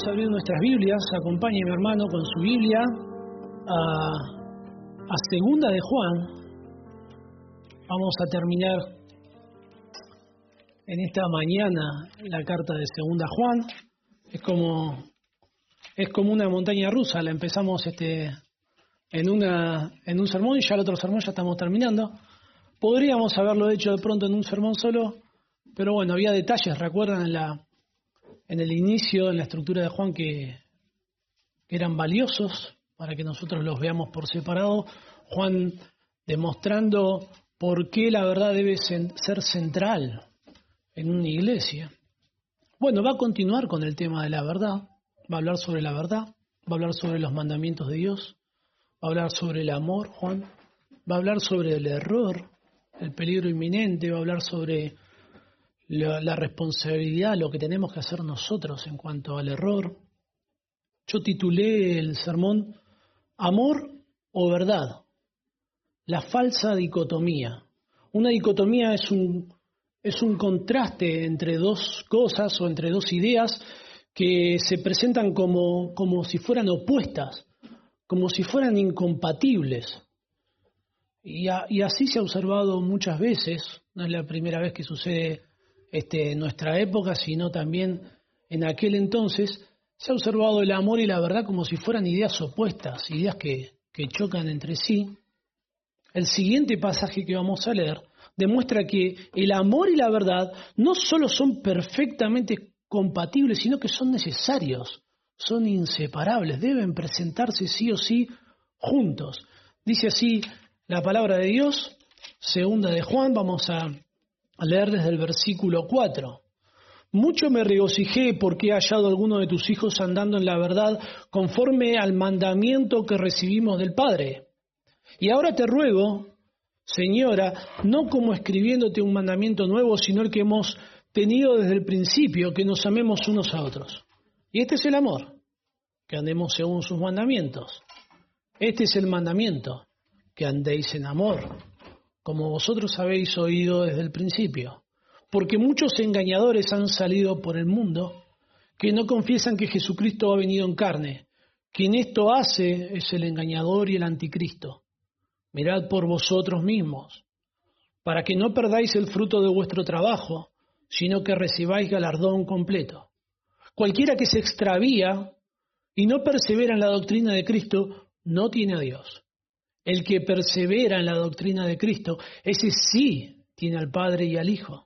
Vamos a abrir nuestras Biblias. Acompañe mi hermano con su Biblia a Segunda de Juan. Vamos a terminar en esta mañana la carta de Segunda Juan. Es como una montaña rusa. La empezamos en un sermón y ya el otro sermón ya estamos terminando. Podríamos haberlo hecho de pronto en un sermón solo, pero bueno, había detalles, recuerdan en el inicio, en la estructura de Juan, que eran valiosos para que nosotros los veamos por separado. Juan demostrando por qué la verdad debe ser central en una iglesia. Bueno, va a continuar con el tema de la verdad, va a hablar sobre la verdad, va a hablar sobre los mandamientos de Dios, va a hablar sobre el amor, Juan, va a hablar sobre el error, el peligro inminente, va a hablar sobre la responsabilidad, lo que tenemos que hacer nosotros en cuanto al error. Yo titulé el sermón Amor o Verdad, la falsa dicotomía. Una dicotomía es un contraste entre dos cosas o entre dos ideas que se presentan como si fueran opuestas, como si fueran incompatibles. Y así se ha observado muchas veces, no es la primera vez que sucede en nuestra época, sino también en aquel entonces, se ha observado el amor y la verdad como si fueran ideas opuestas, ideas que chocan entre sí. El siguiente pasaje que vamos a leer demuestra que el amor y la verdad no solo son perfectamente compatibles, sino que son necesarios, son inseparables, deben presentarse sí o sí juntos. Dice así la palabra de Dios, Segunda de Juan, vamos a leer desde el versículo 4. Mucho me regocijé porque he hallado a alguno de tus hijos andando en la verdad conforme al mandamiento que recibimos del Padre. Y ahora te ruego, Señora, no como escribiéndote un mandamiento nuevo, sino el que hemos tenido desde el principio, que nos amemos unos a otros. Y este es el amor, que andemos según sus mandamientos. Este es el mandamiento, que andéis en amor, como vosotros habéis oído desde el principio. Porque muchos engañadores han salido por el mundo, que no confiesan que Jesucristo ha venido en carne. Quien esto hace es el engañador y el anticristo. Mirad por vosotros mismos, para que no perdáis el fruto de vuestro trabajo, sino que recibáis galardón completo. Cualquiera que se extravía y no persevera en la doctrina de Cristo, no tiene a Dios. El que persevera en la doctrina de Cristo, ese sí tiene al Padre y al Hijo.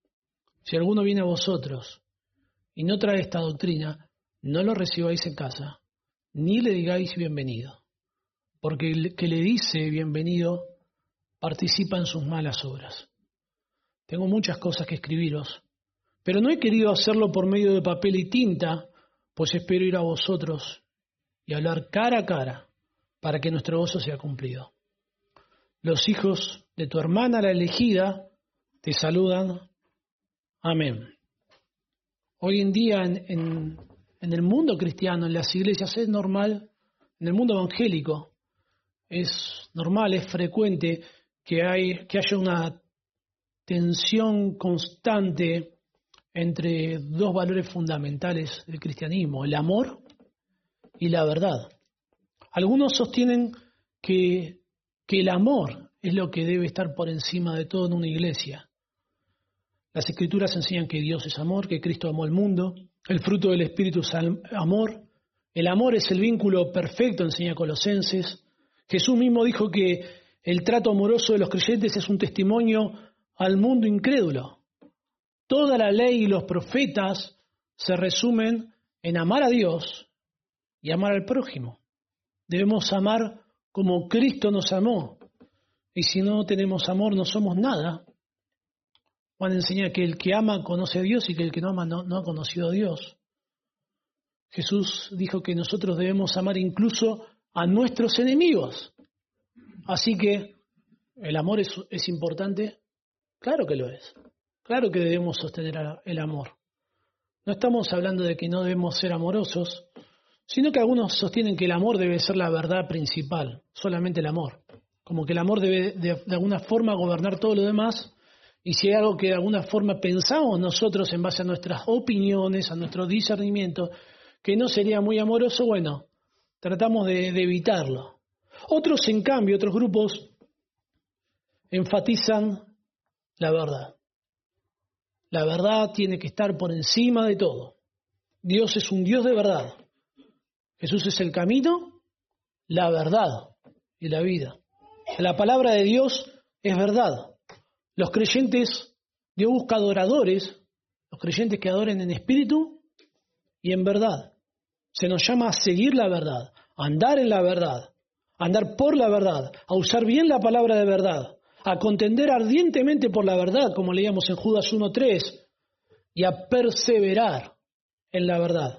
Si alguno viene a vosotros y no trae esta doctrina, no lo recibáis en casa, ni le digáis bienvenido, porque el que le dice bienvenido participa en sus malas obras. Tengo muchas cosas que escribiros, pero no he querido hacerlo por medio de papel y tinta, pues espero ir a vosotros y hablar cara a cara, para que nuestro gozo sea cumplido. Los hijos de tu hermana, la elegida, te saludan. Amén. Hoy en día en el mundo cristiano, en las iglesias, es normal, en el mundo evangélico, es normal, es frecuente que haya una tensión constante entre dos valores fundamentales del cristianismo, el amor y la verdad. Algunos sostienen que el amor es lo que debe estar por encima de todo en una iglesia. Las Escrituras enseñan que Dios es amor, que Cristo amó al mundo, el fruto del Espíritu es amor, el amor es el vínculo perfecto, enseña Colosenses. Jesús mismo dijo que el trato amoroso de los creyentes es un testimonio al mundo incrédulo. Toda la ley y los profetas se resumen en amar a Dios y amar al prójimo. Debemos amar como Cristo nos amó. Y si no tenemos amor, no somos nada. Juan enseña que el que ama conoce a Dios y que el que no ama no ha conocido a Dios. Jesús dijo que nosotros debemos amar incluso a nuestros enemigos. Así que, ¿el amor es importante? Claro que lo es. Claro que debemos sostener el amor. No estamos hablando de que no debemos ser amorosos, sino que algunos sostienen que el amor debe ser la verdad principal, solamente el amor. Como que el amor debe de alguna forma gobernar todo lo demás, y si hay algo que de alguna forma pensamos nosotros en base a nuestras opiniones, a nuestro discernimiento, que no sería muy amoroso, bueno, tratamos de evitarlo. Otros, en cambio, otros grupos enfatizan la verdad. La verdad tiene que estar por encima de todo. Dios es un Dios de verdad. Jesús es el camino, la verdad y la vida. La palabra de Dios es verdad. Los creyentes, Dios busca adoradores, los creyentes que adoren en espíritu y en verdad. Se nos llama a seguir la verdad, a andar en la verdad, a andar por la verdad, a usar bien la palabra de verdad, a contender ardientemente por la verdad, como leíamos en Judas 1:3, y a perseverar en la verdad.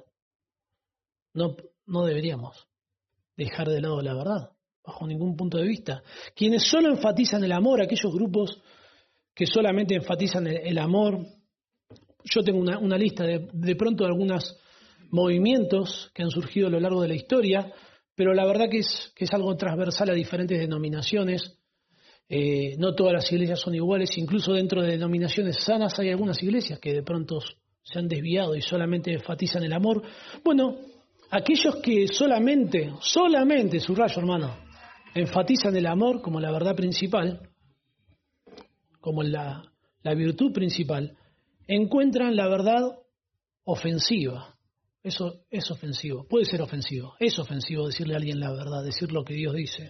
No deberíamos dejar de lado la verdad, bajo ningún punto de vista. Quienes solo enfatizan el amor, aquellos grupos que solamente enfatizan el amor, yo tengo una lista de pronto de algunos movimientos que han surgido a lo largo de la historia, pero la verdad que es algo transversal a diferentes denominaciones. No todas las iglesias son iguales, incluso dentro de denominaciones sanas hay algunas iglesias que de pronto se han desviado y solamente enfatizan el amor. Bueno, aquellos que solamente, subrayo hermano, enfatizan el amor como la verdad principal, como la virtud principal, encuentran la verdad ofensiva. Eso es ofensivo, puede ser ofensivo, es ofensivo decirle a alguien la verdad, decir lo que Dios dice.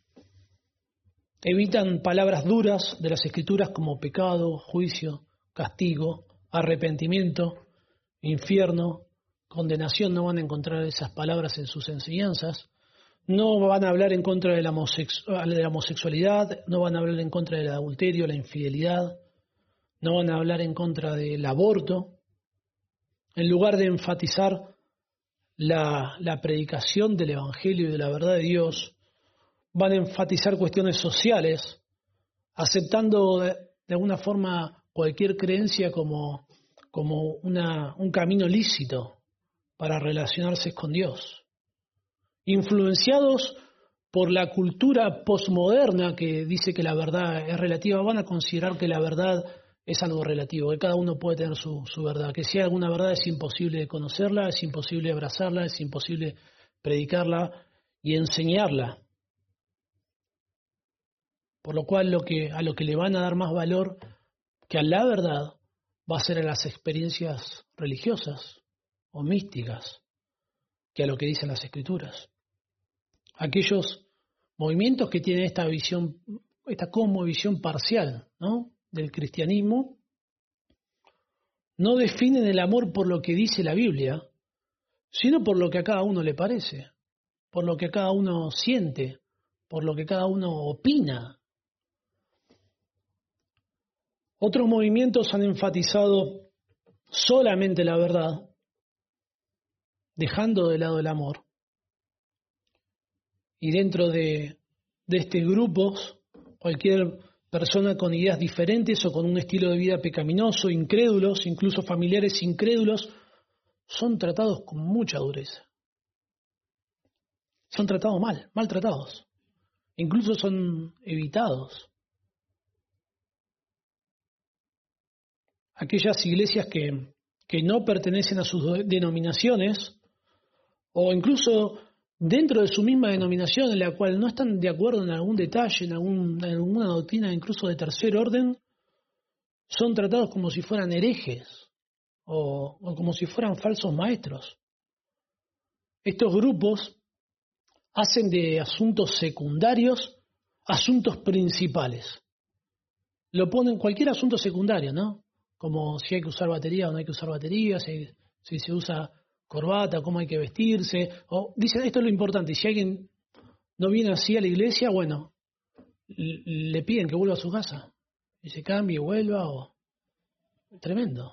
Evitan palabras duras de las Escrituras como pecado, juicio, castigo, arrepentimiento, infierno, condenación. No van a encontrar esas palabras en sus enseñanzas. No van a hablar en contra de la homosexualidad, no van a hablar en contra del adulterio, la infidelidad, no van a hablar en contra del aborto. En lugar de enfatizar la predicación del Evangelio y de la verdad de Dios, van a enfatizar cuestiones sociales, aceptando de alguna forma cualquier creencia como un camino lícito para relacionarse con Dios. Influenciados por la cultura posmoderna que dice que la verdad es relativa, van a considerar que la verdad es algo relativo, que cada uno puede tener su verdad, que si hay alguna verdad es imposible conocerla, es imposible abrazarla, es imposible predicarla y enseñarla. Por lo cual a lo que le van a dar más valor que a la verdad va a ser a las experiencias religiosas o místicas que a lo que dicen las Escrituras. Aquellos movimientos que tienen esta visión, esta cosmovisión parcial, ¿no?, del cristianismo, no definen el amor por lo que dice la Biblia, sino por lo que a cada uno le parece, por lo que a cada uno siente, por lo que cada uno opina. Otros movimientos han enfatizado solamente la verdad, dejando de lado el amor. Y dentro de este grupo, cualquier persona con ideas diferentes o con un estilo de vida pecaminoso, incrédulos, incluso familiares incrédulos, son tratados con mucha dureza. Son tratados maltratados. Incluso son evitados. Aquellas iglesias que no pertenecen a sus denominaciones, o incluso dentro de su misma denominación en la cual no están de acuerdo en algún detalle, en alguna doctrina incluso de tercer orden, son tratados como si fueran herejes o como si fueran falsos maestros. Estos grupos hacen de asuntos secundarios asuntos principales. Lo ponen cualquier asunto secundario, ¿no? Como si hay que usar batería o no hay que usar batería, si se usa corbata, cómo hay que vestirse. O dicen, esto es lo importante, si alguien no viene así a la iglesia, bueno, le piden que vuelva a su casa. Y se cambie, vuelva, o... Tremendo.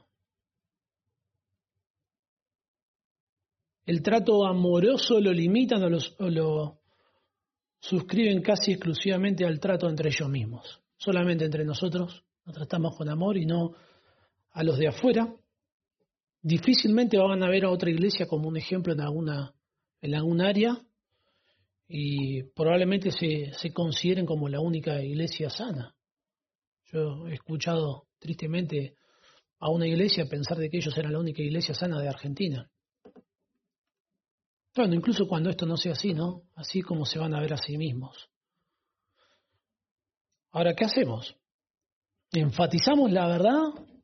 El trato amoroso lo limitan o lo suscriben casi exclusivamente al trato entre ellos mismos. Solamente entre nosotros nos tratamos con amor y no a los de afuera. Difícilmente van a ver a otra iglesia como un ejemplo en algún área y probablemente se consideren como la única iglesia sana. Yo he escuchado tristemente a una iglesia pensar de que ellos eran la única iglesia sana de Argentina. Bueno, incluso cuando esto no sea así, ¿no? Así como se van a ver a sí mismos. Ahora, ¿qué hacemos? ¿Enfatizamos la verdad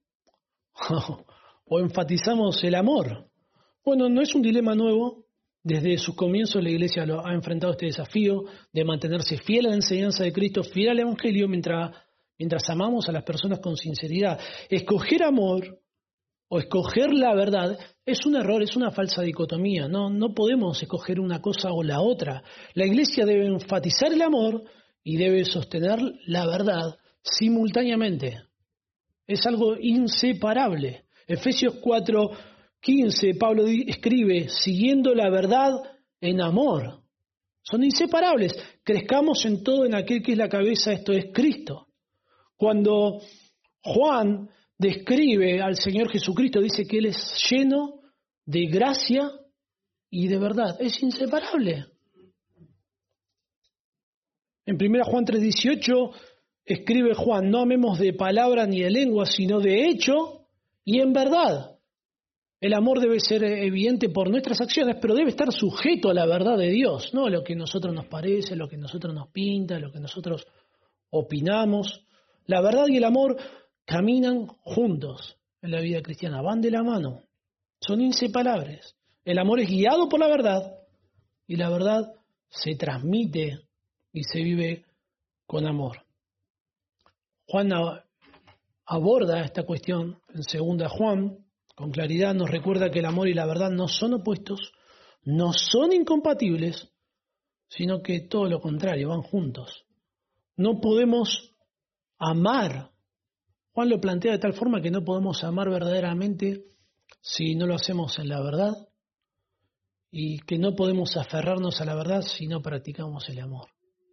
o enfatizamos el amor? Bueno, no es un dilema nuevo. Desde sus comienzos la Iglesia ha enfrentado este desafío de mantenerse fiel a la enseñanza de Cristo, fiel al Evangelio, mientras amamos a las personas con sinceridad. Escoger amor o escoger la verdad es un error, es una falsa dicotomía. No podemos escoger una cosa o la otra. La Iglesia debe enfatizar el amor y debe sostener la verdad simultáneamente. Es algo inseparable. Efesios 4:15, Pablo escribe, siguiendo la verdad en amor. Son inseparables. Crezcamos en todo en aquel que es la cabeza, esto es Cristo. Cuando Juan describe al Señor Jesucristo, dice que Él es lleno de gracia y de verdad. Es inseparable. En 1 Juan 3:18 escribe Juan, no amemos de palabra ni de lengua, sino de hecho y en verdad. El amor debe ser evidente por nuestras acciones, pero debe estar sujeto a la verdad de Dios, no a lo que a nosotros nos parece, lo que a nosotros nos pinta, lo que nosotros opinamos. La verdad y el amor caminan juntos en la vida cristiana, van de la mano, son inseparables. El amor es guiado por la verdad y la verdad se transmite y se vive con amor. Juan aborda esta cuestión en 2 Juan, con claridad nos recuerda que el amor y la verdad no son opuestos, no son incompatibles, sino que todo lo contrario, van juntos. No podemos amar. Juan lo plantea de tal forma que no podemos amar verdaderamente si no lo hacemos en la verdad y que no podemos aferrarnos a la verdad si no practicamos el amor.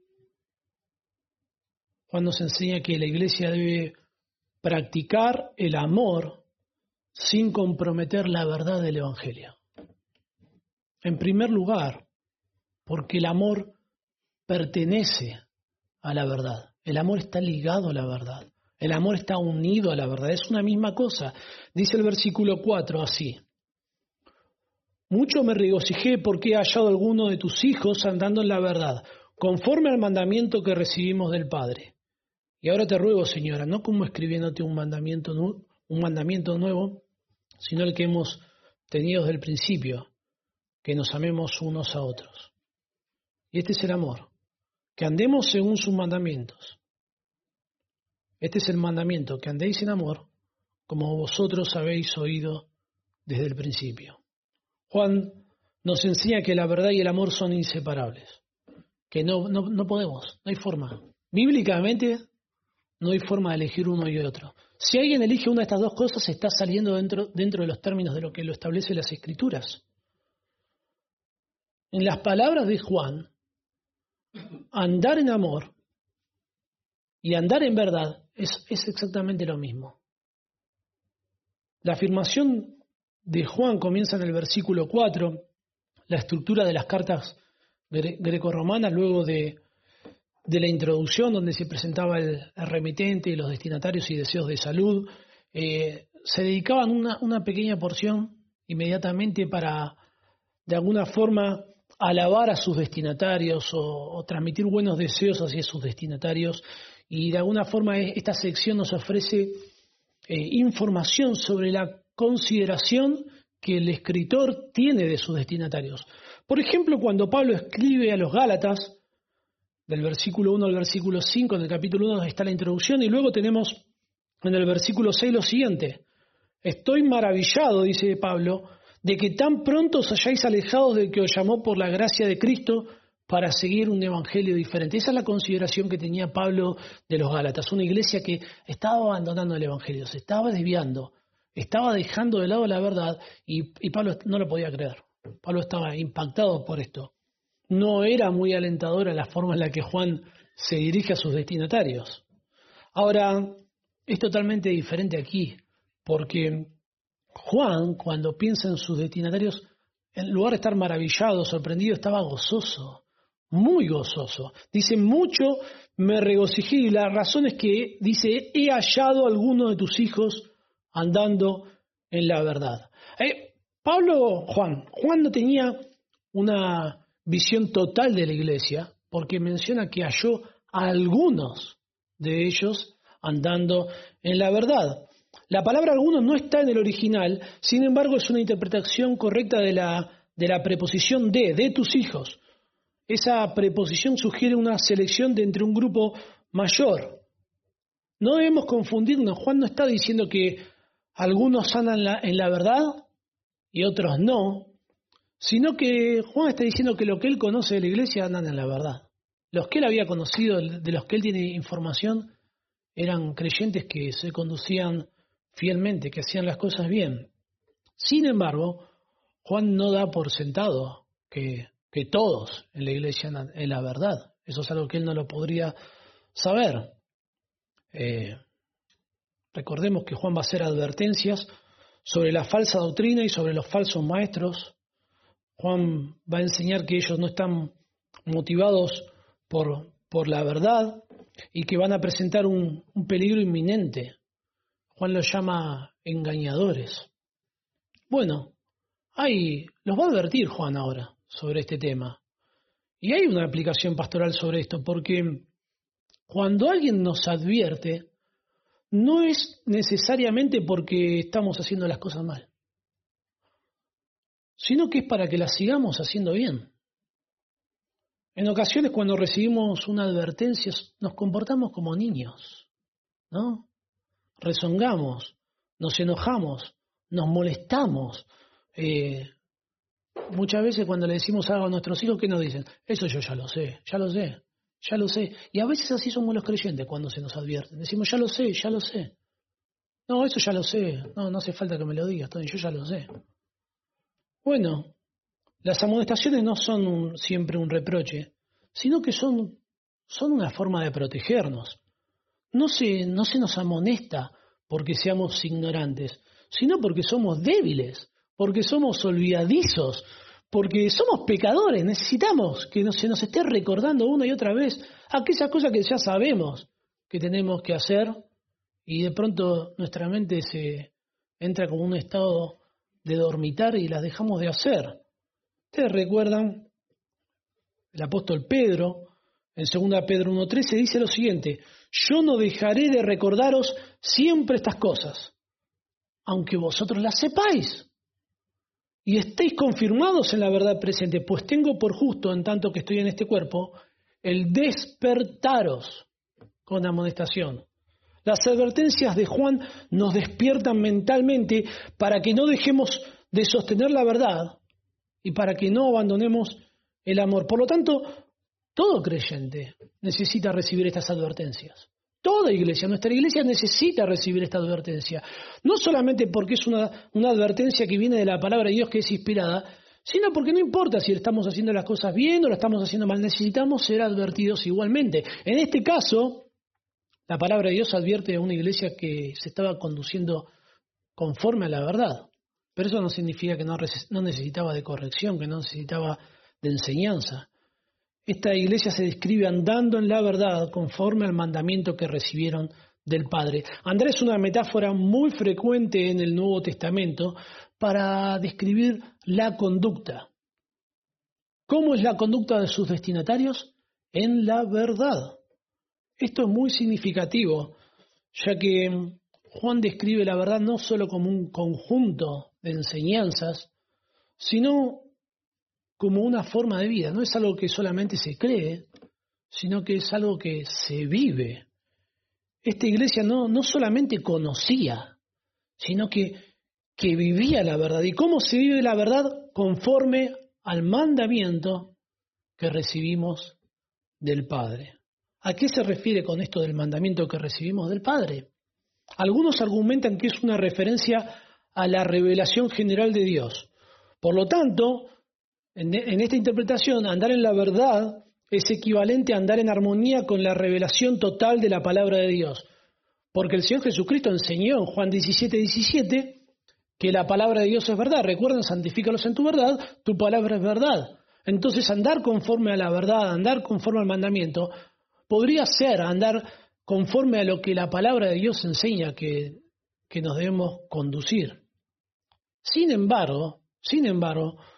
Juan nos enseña que la Iglesia debe practicar el amor sin comprometer la verdad del Evangelio. En primer lugar, porque el amor pertenece a la verdad. El amor está ligado a la verdad. El amor está unido a la verdad. Es una misma cosa. Dice el versículo 4 así. Mucho me regocijé porque he hallado a alguno de tus hijos andando en la verdad, conforme al mandamiento que recibimos del Padre. Y ahora te ruego, Señora, no como escribiéndote un mandamiento nuevo, sino el que hemos tenido desde el principio, que nos amemos unos a otros. Y este es el amor, que andemos según sus mandamientos. Este es el mandamiento, que andéis en amor, como vosotros habéis oído desde el principio. Juan nos enseña que la verdad y el amor son inseparables, que no podemos, no hay forma. Bíblicamente no hay forma de elegir uno y otro. Si alguien elige una de estas dos cosas, está saliendo dentro de los términos de lo que lo establecen las Escrituras. En las palabras de Juan, andar en amor y andar en verdad es exactamente lo mismo. La afirmación de Juan comienza en el versículo 4, la estructura de las cartas grecorromanas luego de la introducción donde se presentaba el remitente y los destinatarios y deseos de salud, se dedicaban una pequeña porción inmediatamente para, de alguna forma, alabar a sus destinatarios o transmitir buenos deseos hacia sus destinatarios. Y de alguna forma esta sección nos ofrece información sobre la consideración que el escritor tiene de sus destinatarios. Por ejemplo, cuando Pablo escribe a los Gálatas, del versículo 1 al versículo 5, en el capítulo 1 está la introducción, y luego tenemos en el versículo 6 lo siguiente. Estoy maravillado, dice Pablo, de que tan pronto os hayáis alejado del que os llamó por la gracia de Cristo para seguir un evangelio diferente. Esa es la consideración que tenía Pablo de los Gálatas, una iglesia que estaba abandonando el evangelio, se estaba desviando, estaba dejando de lado la verdad y Pablo no lo podía creer. Pablo estaba impactado por esto. No era muy alentadora la forma en la que Juan se dirige a sus destinatarios. Ahora, es totalmente diferente aquí, porque Juan, cuando piensa en sus destinatarios, en lugar de estar maravillado, sorprendido, estaba gozoso, muy gozoso. Dice, mucho me regocijé, y la razón es que, dice, he hallado a alguno de tus hijos andando en la verdad. Juan no tenía una visión total de la iglesia, porque menciona que halló a algunos de ellos andando en la verdad. La palabra algunos no está en el original, sin embargo es una interpretación correcta de la preposición de tus hijos. Esa preposición sugiere una selección de entre un grupo mayor. No debemos confundirnos. Juan no está diciendo que algunos andan en la verdad y otros no, sino que Juan está diciendo que lo que él conoce de la iglesia andan en la verdad. Los que él había conocido, de los que él tiene información, eran creyentes que se conducían fielmente, que hacían las cosas bien. Sin embargo, Juan no da por sentado que todos en la iglesia andan en la verdad. Eso es algo que él no lo podría saber. Recordemos que Juan va a hacer advertencias sobre la falsa doctrina y sobre los falsos maestros. Juan va a enseñar que ellos no están motivados por la verdad y que van a presentar un peligro inminente. Juan los llama engañadores. Bueno, los va a advertir Juan ahora sobre este tema. Y hay una aplicación pastoral sobre esto, porque cuando alguien nos advierte, no es necesariamente porque estamos haciendo las cosas mal, sino que es para que las sigamos haciendo bien. En ocasiones cuando recibimos una advertencia nos comportamos como niños, ¿no? Rezongamos, nos enojamos, nos molestamos. Muchas veces cuando le decimos algo a nuestros hijos, ¿qué nos dicen? Eso yo ya lo sé, ya lo sé, ya lo sé. Y a veces así somos los creyentes cuando se nos advierten. Decimos, ya lo sé, ya lo sé. No, eso ya lo sé. No hace falta que me lo digas, Tony, yo ya lo sé. Bueno, las amonestaciones no son siempre un reproche, sino que son una forma de protegernos. No se nos amonesta porque seamos ignorantes, sino porque somos débiles, porque somos olvidadizos, porque somos pecadores. Necesitamos que se nos esté recordando una y otra vez aquellas cosas que ya sabemos que tenemos que hacer y de pronto nuestra mente se entra como un estado de dormitar y las dejamos de hacer. Ustedes recuerdan, el apóstol Pedro, en 2 Pedro 1:13, dice lo siguiente: yo no dejaré de recordaros siempre estas cosas, aunque vosotros las sepáis, y estéis confirmados en la verdad presente, pues tengo por justo, en tanto que estoy en este cuerpo, el despertaros con amonestación. Las advertencias de Juan nos despiertan mentalmente para que no dejemos de sostener la verdad y para que no abandonemos el amor. Por lo tanto, todo creyente necesita recibir estas advertencias. Toda iglesia, nuestra iglesia necesita recibir esta advertencia. No solamente porque es una advertencia que viene de la palabra de Dios que es inspirada, sino porque no importa si estamos haciendo las cosas bien o las estamos haciendo mal, necesitamos ser advertidos igualmente. En este caso, la palabra de Dios advierte a una iglesia que se estaba conduciendo conforme a la verdad. Pero eso no significa que no necesitaba de corrección, que no necesitaba de enseñanza. Esta iglesia se describe andando en la verdad conforme al mandamiento que recibieron del Padre. Andar es una metáfora muy frecuente en el Nuevo Testamento para describir la conducta. ¿Cómo es la conducta de sus destinatarios? En la verdad. Esto es muy significativo, ya que Juan describe la verdad no solo como un conjunto de enseñanzas, sino como una forma de vida. No es algo que solamente se cree, sino que es algo que se vive. Esta iglesia no solamente conocía, sino que vivía la verdad. ¿Y cómo se vive la verdad? Conforme al mandamiento que recibimos del Padre. ¿A qué se refiere con esto del mandamiento que recibimos del Padre? Algunos argumentan que es una referencia a la revelación general de Dios. Por lo tanto, en esta interpretación, andar en la verdad es equivalente a andar en armonía con la revelación total de la palabra de Dios. Porque el Señor Jesucristo enseñó en Juan 17:17 que la palabra de Dios es verdad. Recuerden, santifícalos en tu verdad, tu palabra es verdad. Entonces, andar conforme a la verdad, andar conforme al mandamiento, podría ser andar conforme a lo que la palabra de Dios enseña que nos debemos conducir. Sin embargo,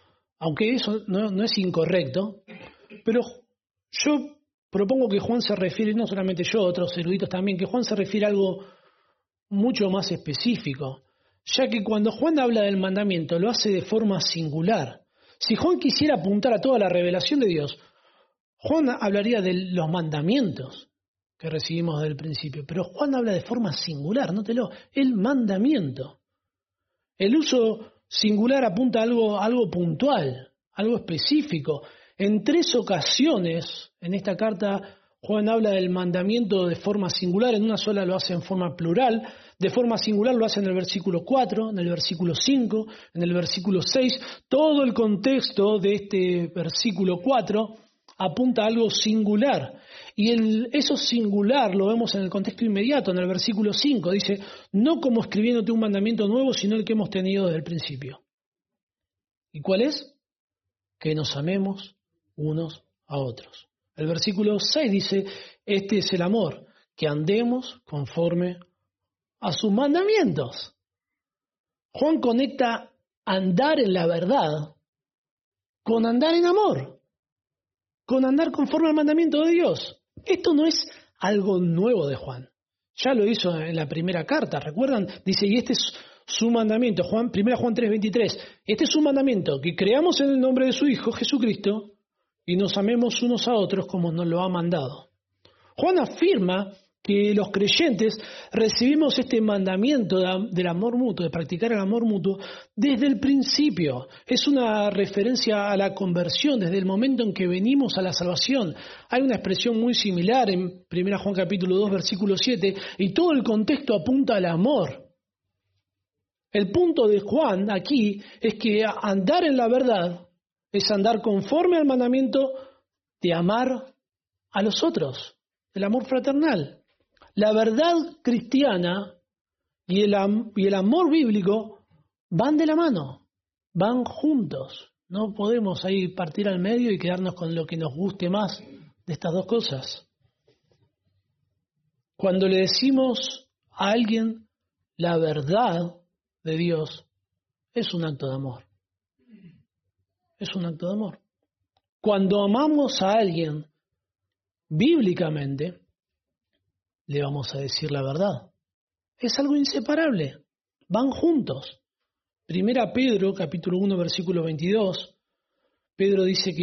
aunque eso no es incorrecto, pero yo propongo que Juan se refiere, no solamente yo, otros eruditos también, que Juan se refiere a algo mucho más específico, ya que cuando Juan habla del mandamiento lo hace de forma singular. Si Juan quisiera apuntar a toda la revelación de Dios, Juan hablaría de los mandamientos que recibimos desde el principio, pero Juan habla de forma singular, nótelo, el mandamiento. El uso singular apunta a algo puntual, algo específico. En 3 ocasiones en esta carta Juan habla del mandamiento de forma singular, en una sola lo hace en forma plural, de forma singular lo hace en el versículo 4, en el versículo 5, en el versículo 6. Todo el contexto de este versículo 4 apunta a algo singular. Y eso singular lo vemos en el contexto inmediato, en el versículo 5. Dice, no como escribiéndote un mandamiento nuevo, sino el que hemos tenido desde el principio. ¿Y cuál es? Que nos amemos unos a otros. El versículo 6 dice, este es el amor, que andemos conforme a sus mandamientos. Juan conecta andar en la verdad con andar en amor, con andar conforme al mandamiento de Dios. Esto no es algo nuevo de Juan. Ya lo hizo en la primera carta, ¿recuerdan? Dice, y este es su mandamiento, 1 Juan 3:23. Este es su mandamiento, que creamos en el nombre de su Hijo, Jesucristo, y nos amemos unos a otros como nos lo ha mandado. Juan afirma que los creyentes recibimos este mandamiento del amor mutuo, de practicar el amor mutuo, desde el principio. Es una referencia a la conversión, desde el momento en que venimos a la salvación. Hay una expresión muy similar en 1 Juan capítulo 2, versículo 7, y todo el contexto apunta al amor. El punto de Juan aquí es que andar en la verdad es andar conforme al mandamiento de amar a los otros, el amor fraternal. La verdad cristiana y el amor bíblico van de la mano, van juntos. No podemos ahí partir al medio y quedarnos con lo que nos guste más de estas dos cosas. Cuando le decimos a alguien la verdad de Dios, es un acto de amor. Es un acto de amor. Cuando amamos a alguien bíblicamente, le vamos a decir la verdad. Es algo inseparable. Van juntos. 1 Pedro, capítulo 1, versículo 22, Pedro dice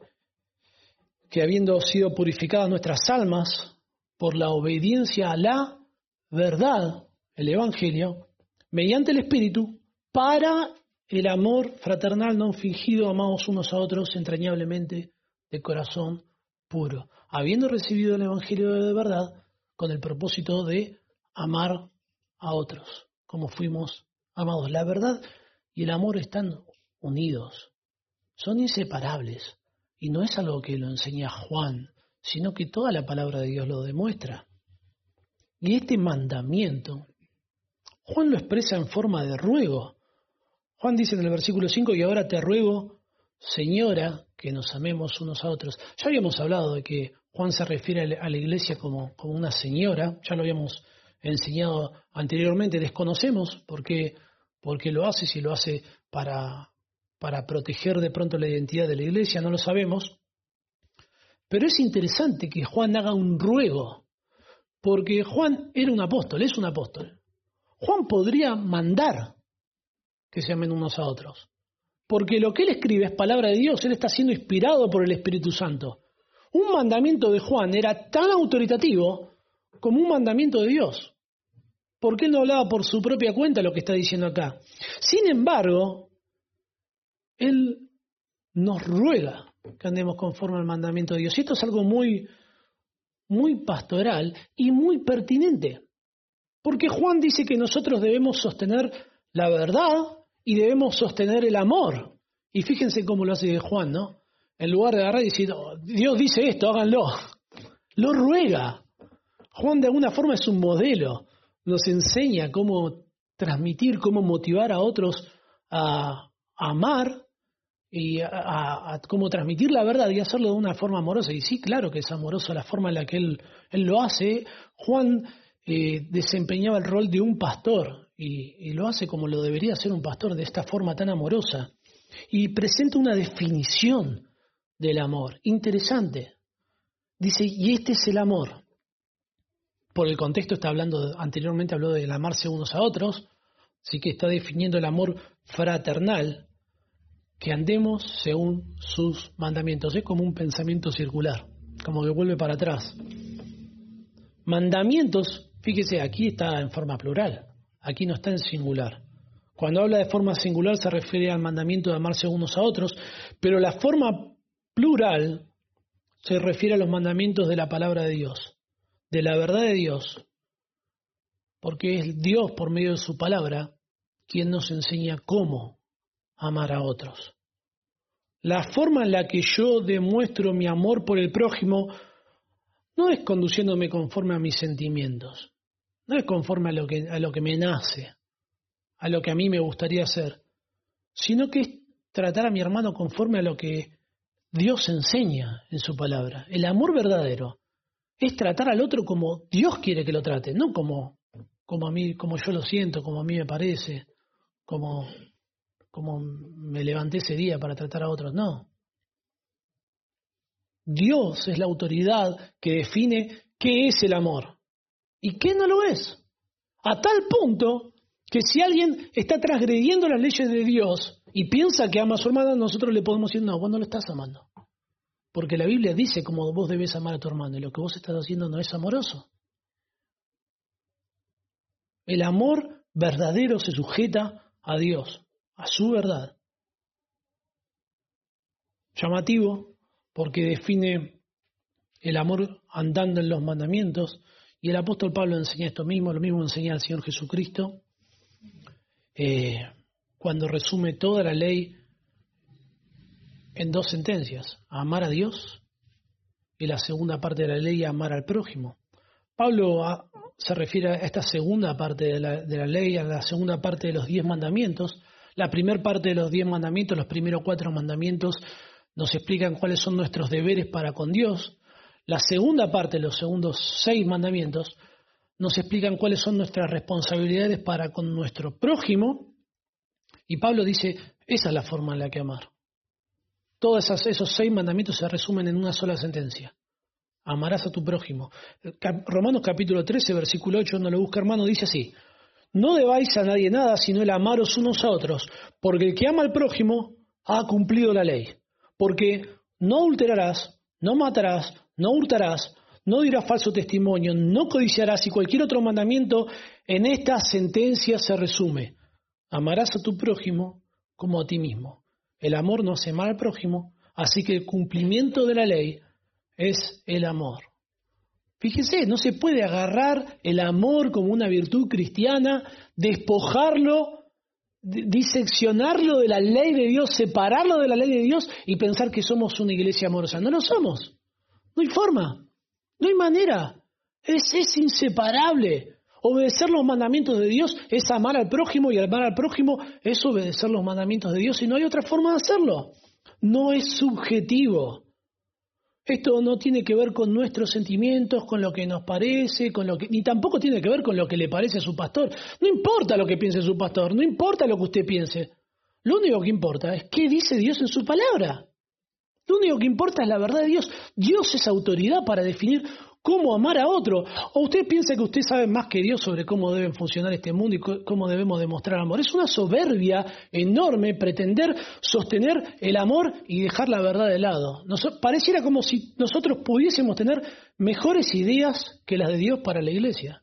que habiendo sido purificadas nuestras almas por la obediencia a la verdad, el Evangelio, mediante el Espíritu, para el amor fraternal no fingido, amados unos a otros entrañablemente de corazón puro, habiendo recibido el Evangelio de verdad con el propósito de amar a otros, como fuimos amados. La verdad y el amor están unidos, son inseparables, y no es algo que lo enseña Juan, sino que toda la palabra de Dios lo demuestra. Y este mandamiento, Juan lo expresa en forma de ruego. Juan dice en el versículo 5, y ahora te ruego, Señora, que nos amemos unos a otros. Ya habíamos hablado de que Juan se refiere a la iglesia como una señora, ya lo habíamos enseñado anteriormente, desconocemos por qué lo hace, si lo hace para proteger de pronto la identidad de la iglesia, no lo sabemos. Pero es interesante que Juan haga un ruego, porque Juan era un apóstol, es un apóstol. Juan podría mandar que se amen unos a otros, porque lo que él escribe es palabra de Dios, él está siendo inspirado por el Espíritu Santo. Un mandamiento de Juan era tan autoritativo como un mandamiento de Dios, porque él no hablaba por su propia cuenta lo que está diciendo acá. Sin embargo, él nos ruega que andemos conforme al mandamiento de Dios. Y esto es algo muy, muy pastoral y muy pertinente, porque Juan dice que nosotros debemos sostener la verdad y debemos sostener el amor. Y fíjense cómo lo hace Juan, ¿no? En lugar de agarrar y decir, oh, Dios dice esto, háganlo. Lo ruega. Juan de alguna forma es un modelo. Nos enseña cómo transmitir, cómo motivar a otros a amar y a cómo transmitir la verdad y hacerlo de una forma amorosa. Y sí, claro que es amorosa la forma en la que él lo hace. Juan desempeñaba el rol de un pastor y lo hace como lo debería hacer un pastor, de esta forma tan amorosa. Y presenta una definición del amor. Interesante. Dice, y este es el amor. Por el contexto está hablando, anteriormente habló del amarse unos a otros, así que está definiendo el amor fraternal, que andemos según sus mandamientos. Es como un pensamiento circular, como que vuelve para atrás. Mandamientos, fíjese, aquí está en forma plural, aquí no está en singular. Cuando habla de forma singular se refiere al mandamiento de amarse unos a otros, pero la forma plural se refiere a los mandamientos de la palabra de Dios, de la verdad de Dios, porque es Dios por medio de su palabra quien nos enseña cómo amar a otros. La forma en la que yo demuestro mi amor por el prójimo no es conduciéndome conforme a mis sentimientos, no es conforme a lo que me nace, a lo que a mí me gustaría hacer, sino que es tratar a mi hermano conforme a lo que Dios enseña en su palabra. El amor verdadero es tratar al otro como Dios quiere que lo trate, no como a mí, como yo lo siento, como a mí me parece, como me levanté ese día para tratar a otros, no. Dios es la autoridad que define qué es el amor y qué no lo es. A tal punto que si alguien está transgrediendo las leyes de Dios y piensa que ama a su hermano, nosotros le podemos decir, no, vos no lo estás amando. Porque la Biblia dice cómo vos debes amar a tu hermano y lo que vos estás haciendo no es amoroso. El amor verdadero se sujeta a Dios, a su verdad. Llamativo porque define el amor andando en los mandamientos y el apóstol Pablo enseña esto mismo, lo mismo enseña el Señor Jesucristo cuando resume toda la ley en dos sentencias, amar a Dios y la segunda parte de la ley, amar al prójimo. Pablo se refiere a esta segunda parte de la ley, a la segunda parte de los 10 mandamientos. La primera parte de los 10 mandamientos, los primeros 4 mandamientos, nos explican cuáles son nuestros deberes para con Dios. La segunda parte, los segundos 6 mandamientos, nos explican cuáles son nuestras responsabilidades para con nuestro prójimo. Y Pablo dice, esa es la forma en la que amar. Todos esos 6 mandamientos se resumen en una sola sentencia. Amarás a tu prójimo. Romanos capítulo 13, versículo 8, no lo busca hermano, dice así. No debáis a nadie nada, sino el amaros unos a otros, porque el que ama al prójimo ha cumplido la ley. Porque no adulterarás, no matarás, no hurtarás, no dirás falso testimonio, no codiciarás y cualquier otro mandamiento en esta sentencia se resume. Amarás a tu prójimo como a ti mismo. El amor no hace mal al prójimo, así que el cumplimiento de la ley es el amor. Fíjese, no se puede agarrar el amor como una virtud cristiana, despojarlo, diseccionarlo de la ley de Dios, separarlo de la ley de Dios y pensar que somos una iglesia amorosa. No lo somos. No hay forma, no hay manera. Es inseparable. Obedecer los mandamientos de Dios es amar al prójimo y amar al prójimo es obedecer los mandamientos de Dios y no hay otra forma de hacerlo. No es subjetivo. Esto no tiene que ver con nuestros sentimientos, con lo que nos parece, ni tampoco tiene que ver con lo que le parece a su pastor. No importa lo que piense su pastor, no importa lo que usted piense. Lo único que importa es qué dice Dios en su palabra. Lo único que importa es la verdad de Dios. Dios es autoridad para definir cómo amar a otro. ¿O usted piensa que usted sabe más que Dios sobre cómo debe funcionar este mundo y cómo debemos demostrar amor? Es una soberbia enorme pretender sostener el amor y dejar la verdad de lado. Pareciera como si nosotros pudiésemos tener mejores ideas que las de Dios para la iglesia.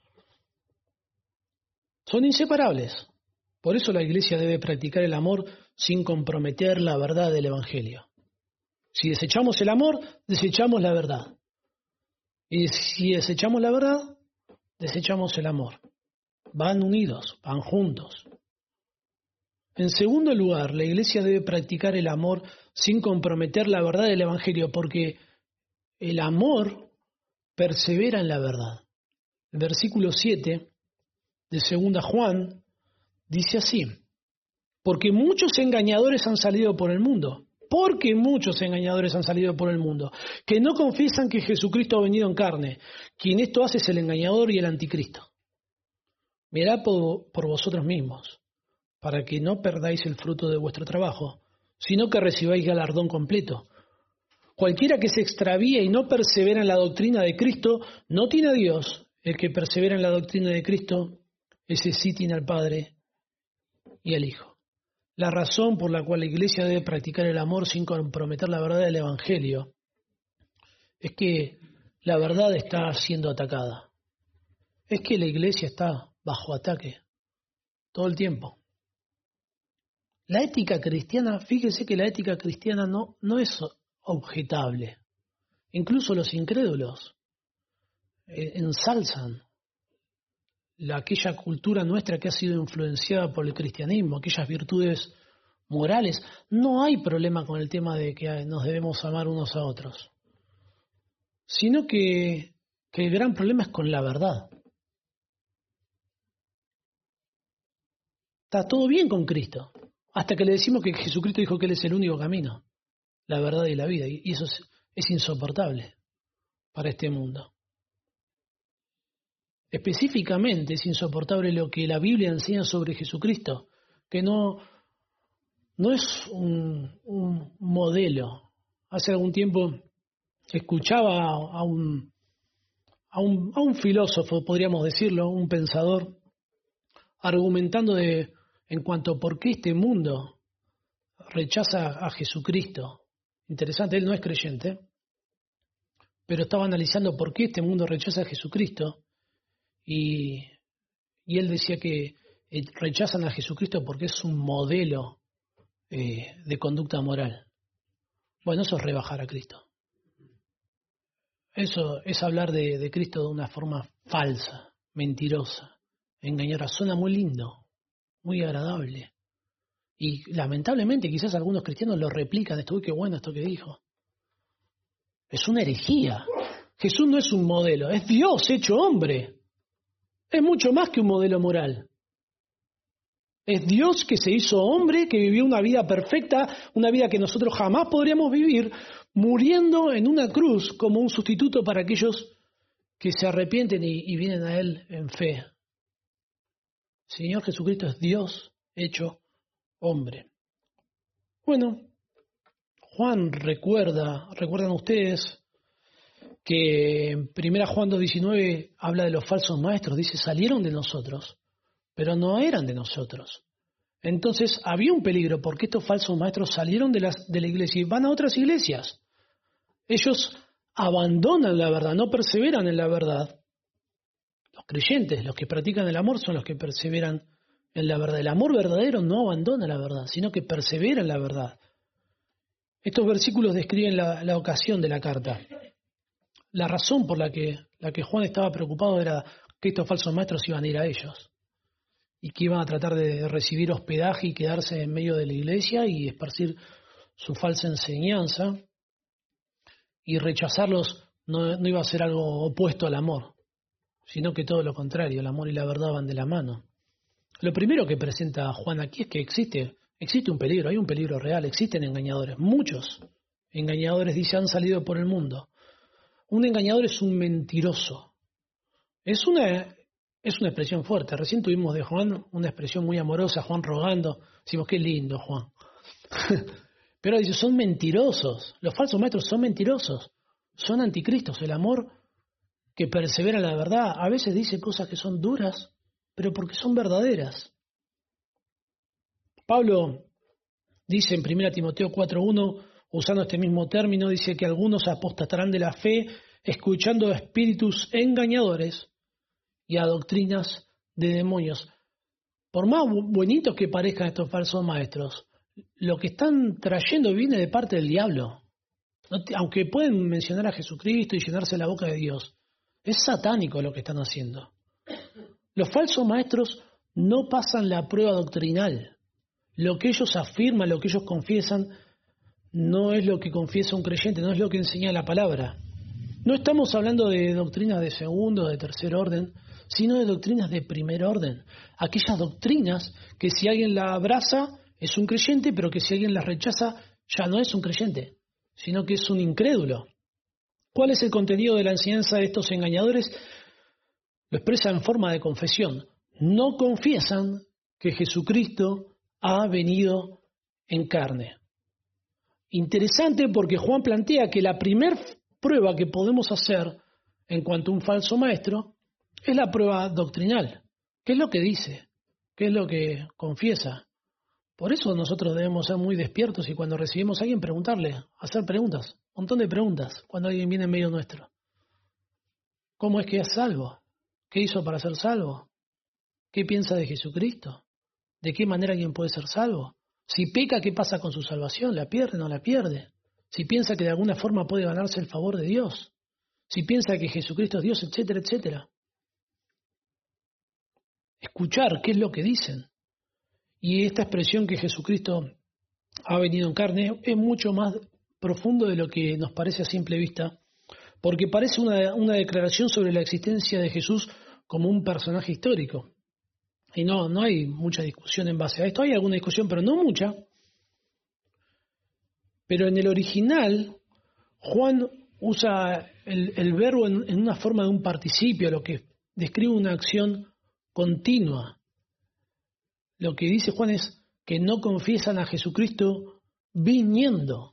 Son inseparables. Por eso la iglesia debe practicar el amor sin comprometer la verdad del Evangelio. Si desechamos el amor, desechamos la verdad. Y si desechamos la verdad, desechamos el amor. Van unidos, van juntos. En segundo lugar, la iglesia debe practicar el amor sin comprometer la verdad del Evangelio, porque el amor persevera en la verdad. El versículo 7 de 2 Juan dice así, porque muchos engañadores han salido por el mundo. Porque muchos engañadores han salido por el mundo, que no confiesan que Jesucristo ha venido en carne. Quien esto hace es el engañador y el anticristo. Mirad por vosotros mismos. para que no perdáis el fruto de vuestro trabajo, sino que recibáis galardón completo. Cualquiera que se extravíe y no persevera en la doctrina de Cristo, no tiene a Dios. El que persevera en la doctrina de Cristo, ese sí tiene al Padre y al Hijo. La razón por la cual la Iglesia debe practicar el amor sin comprometer la verdad del Evangelio es que la verdad está siendo atacada. Es que la Iglesia está bajo ataque todo el tiempo. La ética cristiana, fíjese que la ética cristiana no es objetable. Incluso los incrédulos ensalzan aquella cultura nuestra que ha sido influenciada por el cristianismo, aquellas virtudes morales. No hay problema con el tema de que nos debemos amar unos a otros, sino que el gran problema es con la verdad. Está todo bien con Cristo, hasta que le decimos que Jesucristo dijo que Él es el único camino, la verdad y la vida, y eso es insoportable para este mundo. Específicamente es insoportable lo que la Biblia enseña sobre Jesucristo, que no es un modelo. Hace algún tiempo escuchaba a un filósofo, podríamos decirlo, un pensador, argumentando en cuanto a por qué este mundo rechaza a Jesucristo. Interesante, él no es creyente, pero estaba analizando por qué este mundo rechaza a Jesucristo. Y él decía que rechazan a Jesucristo porque es un modelo de conducta moral. Bueno, eso es rebajar a Cristo. Eso es hablar de Cristo de una forma falsa, mentirosa, engañadora. Suena muy lindo, muy agradable. Y lamentablemente quizás algunos cristianos lo replican. Uy, qué bueno esto que dijo. Es una herejía. Jesús no es un modelo, es Dios hecho hombre. Es mucho más que un modelo moral. Es Dios que se hizo hombre, que vivió una vida perfecta, una vida que nosotros jamás podríamos vivir, muriendo en una cruz como un sustituto para aquellos que se arrepienten y vienen a Él en fe. Señor Jesucristo es Dios hecho hombre. Bueno, Juan recuerdan ustedes que en 1 Juan 2:19 habla de los falsos maestros, dice, salieron de nosotros, pero no eran de nosotros. Entonces había un peligro porque estos falsos maestros salieron de la iglesia y van a otras iglesias. Ellos abandonan la verdad, no perseveran en la verdad. Los creyentes, los que practican el amor, son los que perseveran en la verdad. El amor verdadero no abandona la verdad, sino que persevera en la verdad. Estos versículos describen la ocasión de la carta. La razón por la que Juan estaba preocupado era que estos falsos maestros iban a ir a ellos y que iban a tratar de recibir hospedaje y quedarse en medio de la iglesia y esparcir su falsa enseñanza, y rechazarlos no iba a ser algo opuesto al amor, sino que todo lo contrario, el amor y la verdad van de la mano. Lo primero que presenta Juan aquí es que existe un peligro, hay un peligro real, existen engañadores, muchos engañadores, dice, han salido por el mundo. Un engañador es un mentiroso. Es una expresión fuerte. Recién tuvimos de Juan una expresión muy amorosa, Juan rogando. Decimos, qué lindo, Juan. Pero dice, son mentirosos. Los falsos maestros son mentirosos. Son anticristos. El amor que persevera en la verdad a veces dice cosas que son duras, pero porque son verdaderas. Pablo dice en 1 Timoteo 4:1, usando este mismo término, dice que algunos apostatarán de la fe escuchando a espíritus engañadores y a doctrinas de demonios. Por más bonitos que parezcan estos falsos maestros, lo que están trayendo viene de parte del diablo. Aunque pueden mencionar a Jesucristo y llenarse la boca de Dios, es satánico lo que están haciendo. Los falsos maestros no pasan la prueba doctrinal. Lo que ellos afirman, lo que ellos confiesan, no es lo que confiesa un creyente, no es lo que enseña la palabra. No estamos hablando de doctrinas de segundo o de tercer orden, sino de doctrinas de primer orden. Aquellas doctrinas que si alguien la abraza es un creyente, pero que si alguien las rechaza ya no es un creyente, sino que es un incrédulo. ¿Cuál es el contenido de la enseñanza de estos engañadores? Lo expresa en forma de confesión. No confiesan que Jesucristo ha venido en carne. Interesante porque Juan plantea que la primer prueba que podemos hacer en cuanto a un falso maestro es la prueba doctrinal. ¿Qué es lo que dice? ¿Qué es lo que confiesa? Por eso nosotros debemos ser muy despiertos y cuando recibimos a alguien preguntarle, hacer preguntas, un montón de preguntas cuando alguien viene en medio nuestro. ¿Cómo es que es salvo? ¿Qué hizo para ser salvo? ¿Qué piensa de Jesucristo? ¿De qué manera alguien puede ser salvo? Si peca, ¿qué pasa con su salvación? ¿La pierde o no la pierde? Si piensa que de alguna forma puede ganarse el favor de Dios. Si piensa que Jesucristo es Dios, etcétera, etcétera. Escuchar qué es lo que dicen. Y esta expresión que Jesucristo ha venido en carne es mucho más profundo de lo que nos parece a simple vista, porque parece una declaración sobre la existencia de Jesús como un personaje histórico. Y no hay mucha discusión en base a esto. Hay alguna discusión, pero no mucha. Pero en el original, Juan usa el verbo en una forma de un participio, lo que describe una acción continua. Lo que dice Juan es que no confiesan a Jesucristo viniendo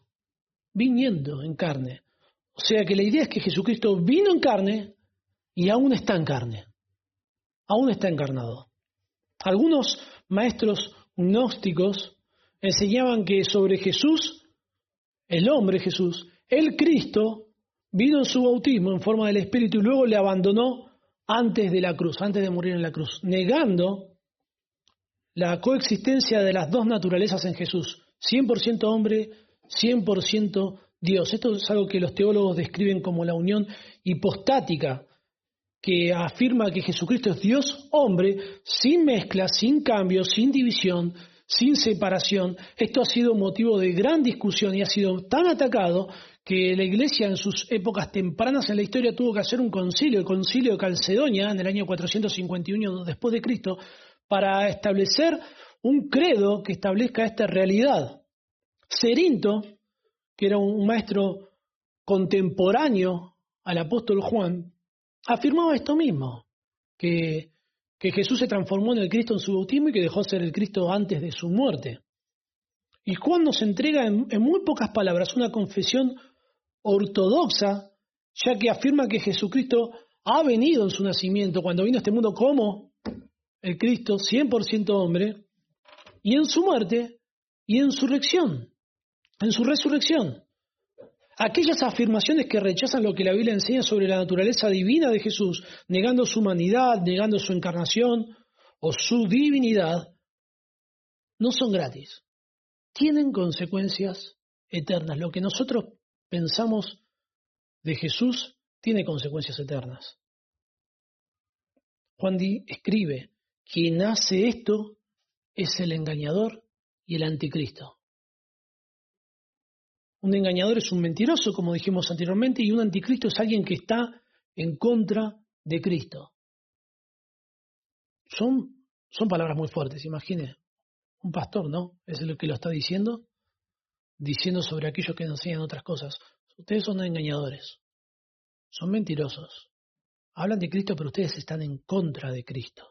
en carne. O sea que la idea es que Jesucristo vino en carne y aún está en carne. Aún está encarnado. Algunos maestros gnósticos enseñaban que sobre Jesús, el hombre Jesús, el Cristo, vino en su bautismo en forma del Espíritu y luego le abandonó antes de la cruz, antes de morir en la cruz, negando la coexistencia de las dos naturalezas en Jesús, 100% hombre, 100% Dios. Esto es algo que los teólogos describen como la unión hipostática, que afirma que Jesucristo es Dios hombre, sin mezcla, sin cambio, sin división, sin separación. Esto ha sido motivo de gran discusión y ha sido tan atacado que la Iglesia en sus épocas tempranas en la historia tuvo que hacer un concilio, el concilio de Calcedonia, en el año 451 después de Cristo, para establecer un credo que establezca esta realidad. Cerinto, que era un maestro contemporáneo al apóstol Juan, afirmaba esto mismo, que Jesús se transformó en el Cristo en su bautismo y que dejó de ser el Cristo antes de su muerte. Y Juan nos entrega en muy pocas palabras una confesión ortodoxa, ya que afirma que Jesucristo ha venido en su nacimiento, cuando vino a este mundo como el Cristo 100% hombre, y en su muerte y en su resurrección. Aquellas afirmaciones que rechazan lo que la Biblia enseña sobre la naturaleza divina de Jesús, negando su humanidad, negando su encarnación o su divinidad, no son gratis. Tienen consecuencias eternas. Lo que nosotros pensamos de Jesús tiene consecuencias eternas. Juan escribe, quien hace esto es el engañador y el anticristo. Un engañador es un mentiroso, como dijimos anteriormente, y un anticristo es alguien que está en contra de Cristo. Son palabras muy fuertes, imagine. Un pastor, ¿no? Es el que lo está diciendo sobre aquellos que nos enseñan otras cosas. Ustedes son engañadores, son mentirosos. Hablan de Cristo, pero ustedes están en contra de Cristo.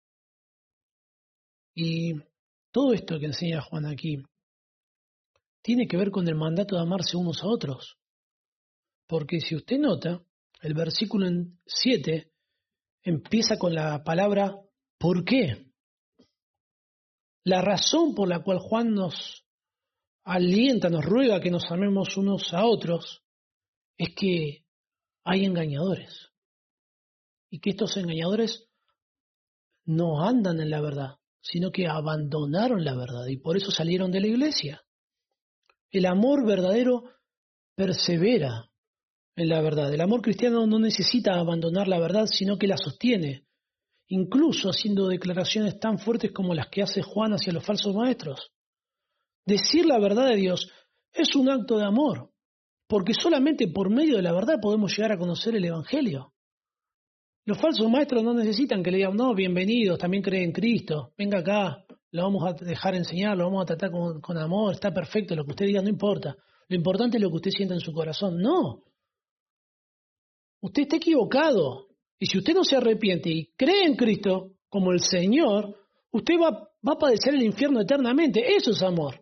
Y todo esto que enseña Juan aquí tiene que ver con el mandato de amarse unos a otros. Porque si usted nota, el versículo 7 empieza con la palabra ¿por qué? La razón por la cual Juan nos alienta, nos ruega que nos amemos unos a otros, es que hay engañadores. Y que estos engañadores no andan en la verdad, sino que abandonaron la verdad y por eso salieron de la iglesia. El amor verdadero persevera en la verdad. El amor cristiano no necesita abandonar la verdad, sino que la sostiene, incluso haciendo declaraciones tan fuertes como las que hace Juan hacia los falsos maestros. Decir la verdad de Dios es un acto de amor, porque solamente por medio de la verdad podemos llegar a conocer el Evangelio. Los falsos maestros no necesitan que le digan, no, bienvenidos, también creen en Cristo, venga acá, lo vamos a dejar enseñar, lo vamos a tratar con amor, está perfecto, lo que usted diga no importa. Lo importante es lo que usted sienta en su corazón. No. Usted está equivocado. Y si usted no se arrepiente y cree en Cristo como el Señor, usted va a padecer el infierno eternamente. Eso es amor.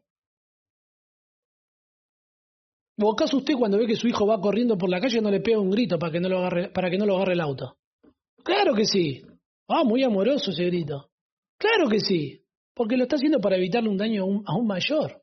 ¿O acaso usted cuando ve que su hijo va corriendo por la calle no le pega un grito para que no lo agarre el auto? Claro que sí. Ah, muy amoroso ese grito. Claro que sí. Porque lo está haciendo para evitarle un daño aún mayor.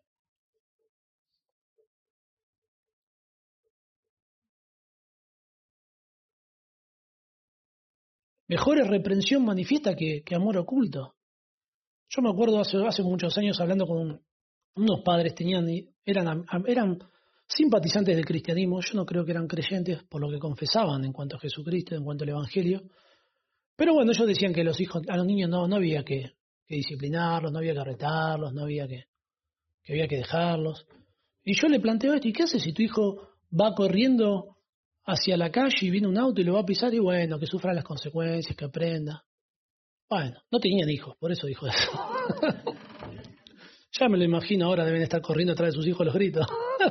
Mejor es reprensión manifiesta que amor oculto. Yo me acuerdo hace muchos años hablando con unos padres, eran simpatizantes del cristianismo. Yo no creo que eran creyentes por lo que confesaban en cuanto a Jesucristo, en cuanto al Evangelio. Pero bueno, ellos decían que a los niños no había que disciplinarlos, no había que retarlos, no había que había que dejarlos. Y yo le planteo esto, ¿y qué hace si tu hijo va corriendo hacia la calle y viene un auto y lo va a pisar? Y bueno, que sufra las consecuencias, que aprenda. Bueno, no tenían hijos, por eso dijo eso. Ya me lo imagino ahora, deben estar corriendo atrás de sus hijos los gritos.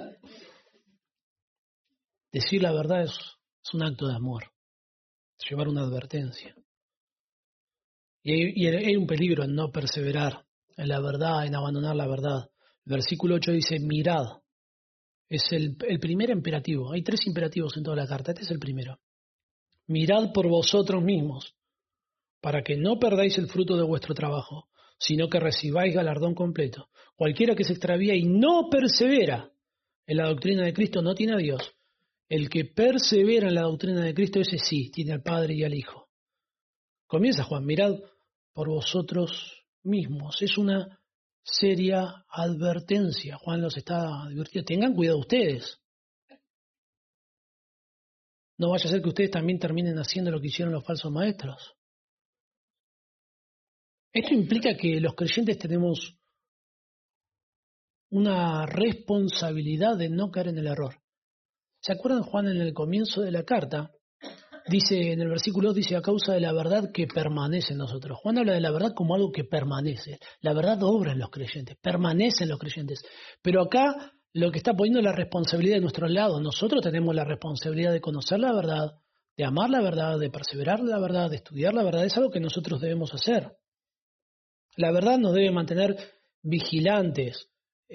Decir la verdad es un acto de amor, llevar una advertencia. Y hay un peligro en no perseverar en la verdad, en abandonar la verdad. El versículo 8 dice, mirad. Es el primer imperativo. Hay 3 imperativos en toda la carta. Este es el primero. Mirad por vosotros mismos, para que no perdáis el fruto de vuestro trabajo, sino que recibáis galardón completo. Cualquiera que se extravía y no persevera en la doctrina de Cristo no tiene a Dios. El que persevera en la doctrina de Cristo, ese sí, tiene al Padre y al Hijo. Comienza Juan, mirad por vosotros mismos. Es una seria advertencia. Juan los está advirtiendo. Tengan cuidado ustedes. No vaya a ser que ustedes también terminen haciendo lo que hicieron los falsos maestros. Esto implica que los creyentes tenemos una responsabilidad de no caer en el error. ¿Se acuerdan, Juan, en el comienzo de la carta? Dice, en el versículo 2, dice, a causa de la verdad que permanece en nosotros. Juan habla de la verdad como algo que permanece. La verdad obra en los creyentes, permanece en los creyentes. Pero acá lo que está poniendo es la responsabilidad de nuestro lado. Nosotros tenemos la responsabilidad de conocer la verdad, de amar la verdad, de perseverar en la verdad, de estudiar la verdad. Es algo que nosotros debemos hacer. La verdad nos debe mantener vigilantes,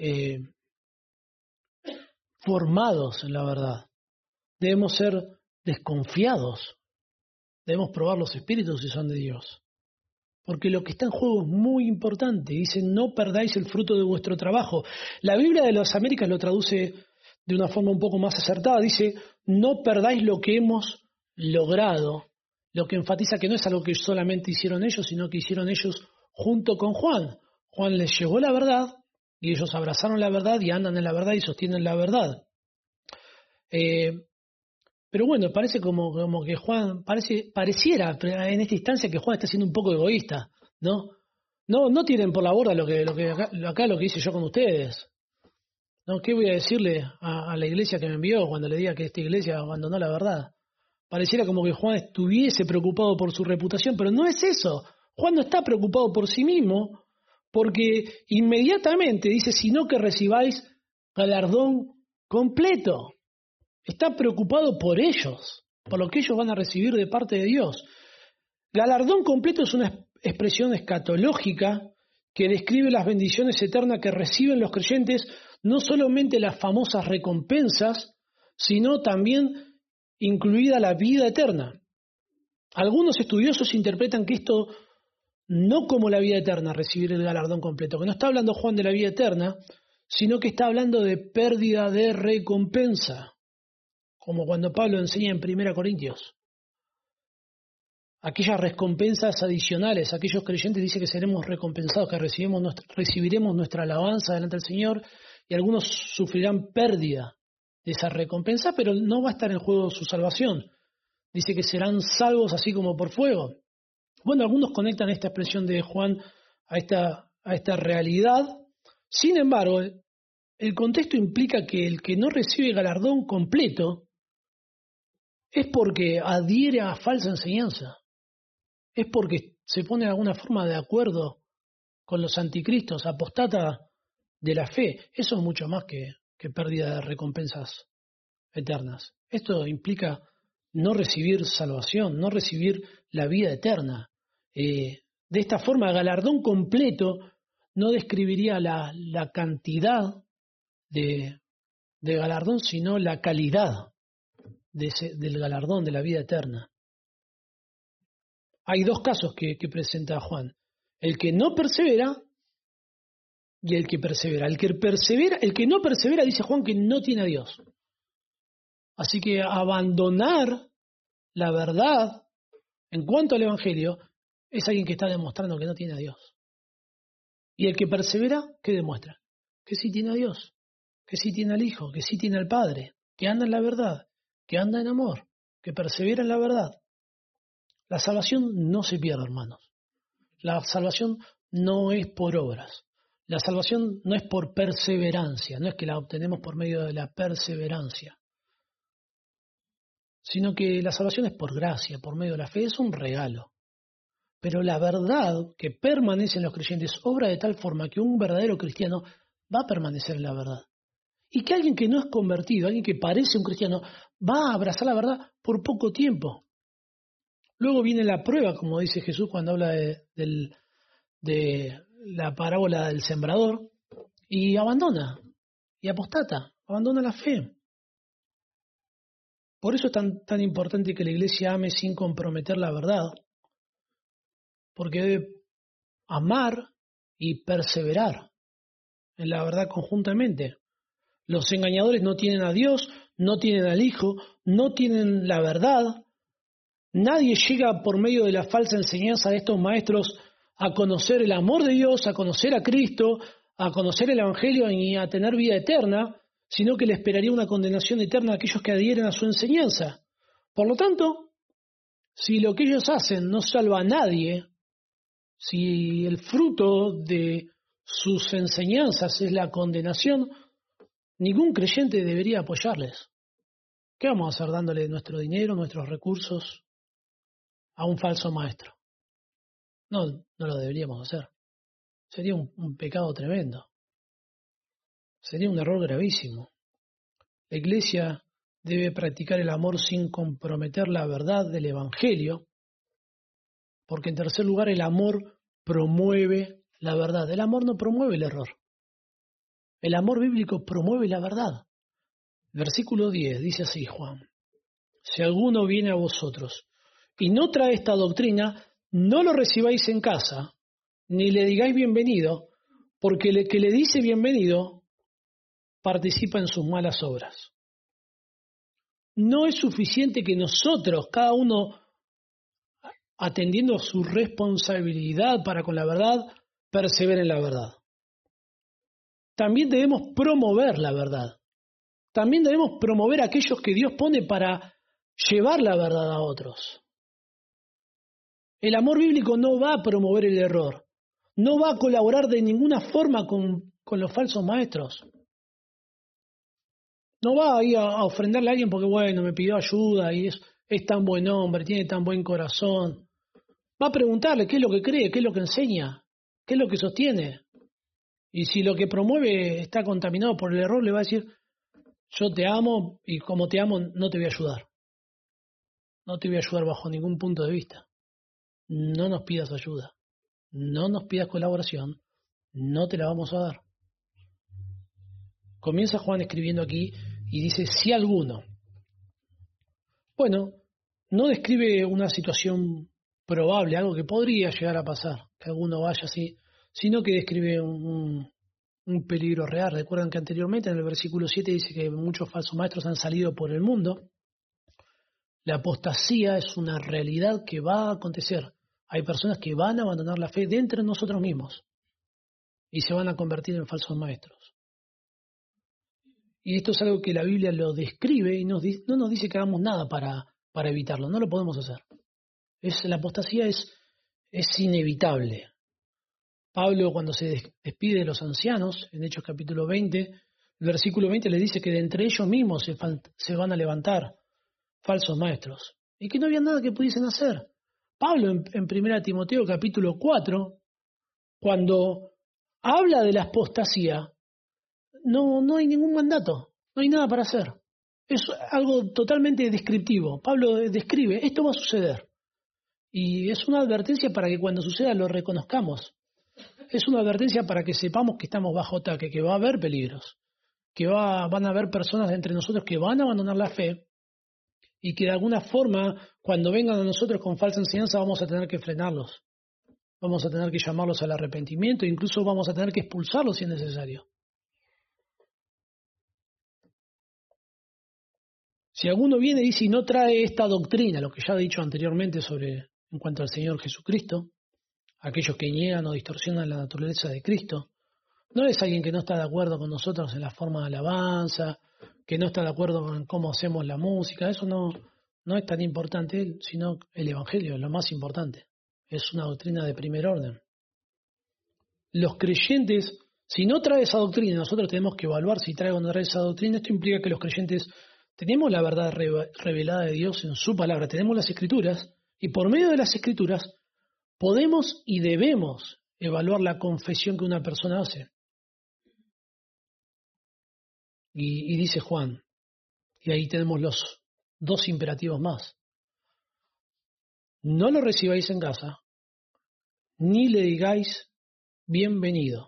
formados en la verdad. Debemos ser desconfiados. Debemos probar los espíritus si son de Dios. Porque lo que está en juego es muy importante. Dice, no perdáis el fruto de vuestro trabajo. La Biblia de las Américas lo traduce de una forma un poco más acertada. Dice, no perdáis lo que hemos logrado. Lo que enfatiza que no es algo que solamente hicieron ellos, sino que hicieron ellos junto con Juan. Juan les llevó la verdad y ellos abrazaron la verdad y andan en la verdad y sostienen la verdad. Pero bueno, parece como que Juan, pareciera en esta instancia que Juan está siendo un poco egoísta, ¿no? No tiren por la borda acá lo que hice yo con ustedes. ¿No? ¿Qué voy a decirle a la iglesia que me envió cuando le diga que esta iglesia abandonó la verdad? Pareciera como que Juan estuviese preocupado por su reputación, pero no es eso. Juan no está preocupado por sí mismo, porque inmediatamente dice, sino que recibáis galardón completo. Está preocupado por ellos, por lo que ellos van a recibir de parte de Dios. Galardón completo es una expresión escatológica que describe las bendiciones eternas que reciben los creyentes, no solamente las famosas recompensas, sino también incluida la vida eterna. Algunos estudiosos interpretan que esto no como la vida eterna, recibir el galardón completo, que no está hablando Juan de la vida eterna, sino que está hablando de pérdida de recompensa. Como cuando Pablo enseña en 1 Corintios. Aquellas recompensas adicionales, aquellos creyentes dicen que seremos recompensados, que recibiremos nuestra alabanza delante del Señor, y algunos sufrirán pérdida de esa recompensa, pero no va a estar en juego su salvación. Dice que serán salvos así como por fuego. Bueno, algunos conectan esta expresión de Juan a esta realidad. Sin embargo, el contexto implica que el que no recibe galardón completo es porque adhiere a falsa enseñanza. Es porque se pone de alguna forma de acuerdo con los anticristos, apostata de la fe. Eso es mucho más que pérdida de recompensas eternas. Esto implica no recibir salvación, no recibir la vida eterna. De esta forma, galardón completo no describiría la cantidad de galardón, sino la calidad del galardón de la vida eterna. Hay dos casos que presenta Juan: el que no persevera y el que persevera. El que no persevera, dice Juan, que no tiene a Dios. Así que abandonar la verdad en cuanto al Evangelio es alguien que está demostrando que no tiene a Dios. Y el que persevera, ¿qué demuestra? Que sí tiene a Dios, que sí tiene al Hijo, que sí tiene al Padre, que anda en la verdad, que anda en amor, que persevera en la verdad. La salvación no se pierde, hermanos. La salvación no es por obras. La salvación no es por perseverancia, no es que la obtenemos por medio de la perseverancia, sino que la salvación es por gracia, por medio de la fe, es un regalo. Pero la verdad que permanece en los creyentes obra de tal forma que un verdadero cristiano va a permanecer en la verdad. Y que alguien que no es convertido, alguien que parece un cristiano, va a abrazar la verdad por poco tiempo. Luego viene la prueba, como dice Jesús cuando habla de la parábola del sembrador, y abandona, y apostata, abandona la fe. Por eso es tan importante que la iglesia ame sin comprometer la verdad, porque debe amar y perseverar en la verdad conjuntamente. Los engañadores no tienen a Dios, no tienen al Hijo, no tienen la verdad. Nadie llega por medio de la falsa enseñanza de estos maestros a conocer el amor de Dios, a conocer a Cristo, a conocer el Evangelio y a tener vida eterna, sino que le esperaría una condenación eterna a aquellos que adhieren a su enseñanza. Por lo tanto, si lo que ellos hacen no salva a nadie, si el fruto de sus enseñanzas es la condenación, ningún creyente debería apoyarles. ¿Qué vamos a hacer dándole nuestro dinero, nuestros recursos a un falso maestro? No lo deberíamos hacer. Sería un pecado tremendo. Sería un error gravísimo. La Iglesia debe practicar el amor sin comprometer la verdad del Evangelio, porque en tercer lugar el amor promueve la verdad. El amor no promueve el error. El amor bíblico promueve la verdad. Versículo 10 dice así, Juan: si alguno viene a vosotros y no trae esta doctrina, no lo recibáis en casa, ni le digáis bienvenido, porque el que le dice bienvenido participa en sus malas obras. No es suficiente que nosotros, cada uno atendiendo su responsabilidad para con la verdad, persevere en la verdad. También debemos promover la verdad. También debemos promover a aquellos que Dios pone para llevar la verdad a otros. El amor bíblico no va a promover el error, no va a colaborar de ninguna forma con los falsos maestros. No va a ir a ofrenderle a alguien porque, bueno, me pidió ayuda y es tan buen hombre, tiene tan buen corazón. Va a preguntarle qué es lo que cree, qué es lo que enseña, qué es lo que sostiene. Y si lo que promueve está contaminado por el error, le va a decir: yo te amo y como te amo no te voy a ayudar. No te voy a ayudar bajo ningún punto de vista. No nos pidas ayuda. No nos pidas colaboración. No te la vamos a dar. Comienza Juan escribiendo aquí y dice: si alguno. Bueno, no describe una situación probable, algo que podría llegar a pasar, que alguno vaya así, sino que describe un peligro real. Recuerdan que anteriormente en el versículo 7 dice que muchos falsos maestros han salido por el mundo. La apostasía es una realidad que va a acontecer. Hay personas que van a abandonar la fe dentro de nosotros mismos y se van a convertir en falsos maestros. Y esto es algo que la Biblia lo describe y no nos dice que hagamos nada para evitarlo. No lo podemos hacer. La apostasía es inevitable. Pablo, cuando se despide de los ancianos, en Hechos capítulo 20, el versículo 20 le dice que de entre ellos mismos se van a levantar falsos maestros y que no había nada que pudiesen hacer. Pablo en 1 Timoteo capítulo 4, cuando habla de la apostasía, no hay ningún mandato, no hay nada para hacer. Es algo totalmente descriptivo. Pablo describe: esto va a suceder. Y es una advertencia para que cuando suceda lo reconozcamos. Es una advertencia para que sepamos que estamos bajo ataque, que va a haber peligros, que van a haber personas entre nosotros que van a abandonar la fe y que de alguna forma, cuando vengan a nosotros con falsa enseñanza, vamos a tener que frenarlos. Vamos a tener que llamarlos al arrepentimiento, incluso vamos a tener que expulsarlos si es necesario. Si alguno viene y dice y no trae esta doctrina, lo que ya he dicho anteriormente en cuanto al Señor Jesucristo, aquellos que niegan o distorsionan la naturaleza de Cristo, no es alguien que no está de acuerdo con nosotros en la forma de alabanza, que no está de acuerdo en cómo hacemos la música, eso no es tan importante, sino el Evangelio es lo más importante. Es una doctrina de primer orden. Los creyentes, si no trae esa doctrina, nosotros tenemos que evaluar si trae o no trae esa doctrina. Esto implica que los creyentes tenemos la verdad revelada de Dios en su palabra, tenemos las Escrituras, y por medio de las Escrituras podemos y debemos evaluar la confesión que una persona hace. Y dice Juan, y ahí tenemos los dos imperativos más. No lo recibáis en casa, ni le digáis bienvenido.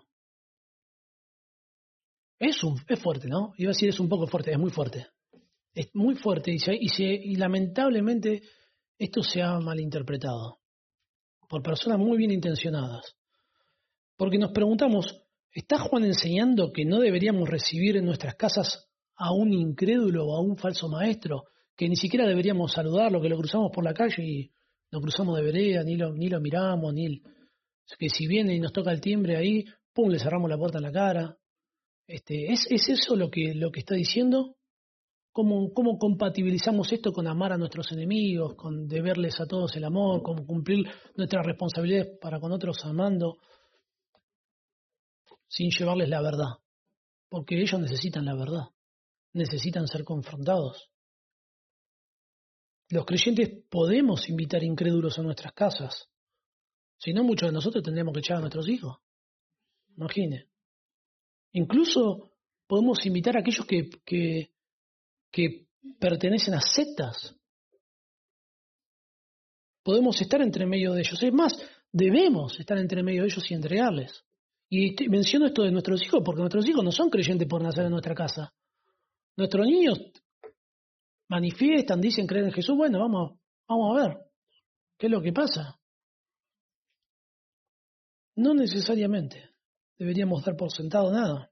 Es fuerte, ¿no? Iba a decir es un poco fuerte, es muy fuerte. Es muy fuerte y lamentablemente esto se ha malinterpretado por personas muy bien intencionadas. Porque nos preguntamos, ¿está Juan enseñando que no deberíamos recibir en nuestras casas a un incrédulo o a un falso maestro, que ni siquiera deberíamos saludarlo, que lo cruzamos por la calle y lo cruzamos de vereda, ni lo miramos, que si viene y nos toca el timbre ahí, ¡pum!, le cerramos la puerta en la cara? ¿Es eso lo que está diciendo? ¿Cómo compatibilizamos esto con amar a nuestros enemigos, con deberles a todos el amor, con cumplir nuestras responsabilidades para con otros amando, sin llevarles la verdad? Porque ellos necesitan la verdad, necesitan ser confrontados. Los creyentes podemos invitar incrédulos a nuestras casas, si no muchos de nosotros tendríamos que echar a nuestros hijos. Imagine. Incluso podemos invitar a aquellos que pertenecen a sectas. Podemos estar entre medio de ellos. Es más, debemos estar entre medio de ellos y entregarles. Y menciono esto de nuestros hijos porque nuestros hijos no son creyentes por nacer en nuestra casa. Nuestros niños manifiestan, dicen creer en Jesús. Bueno, vamos a ver qué es lo que pasa. No necesariamente deberíamos dar por sentado nada.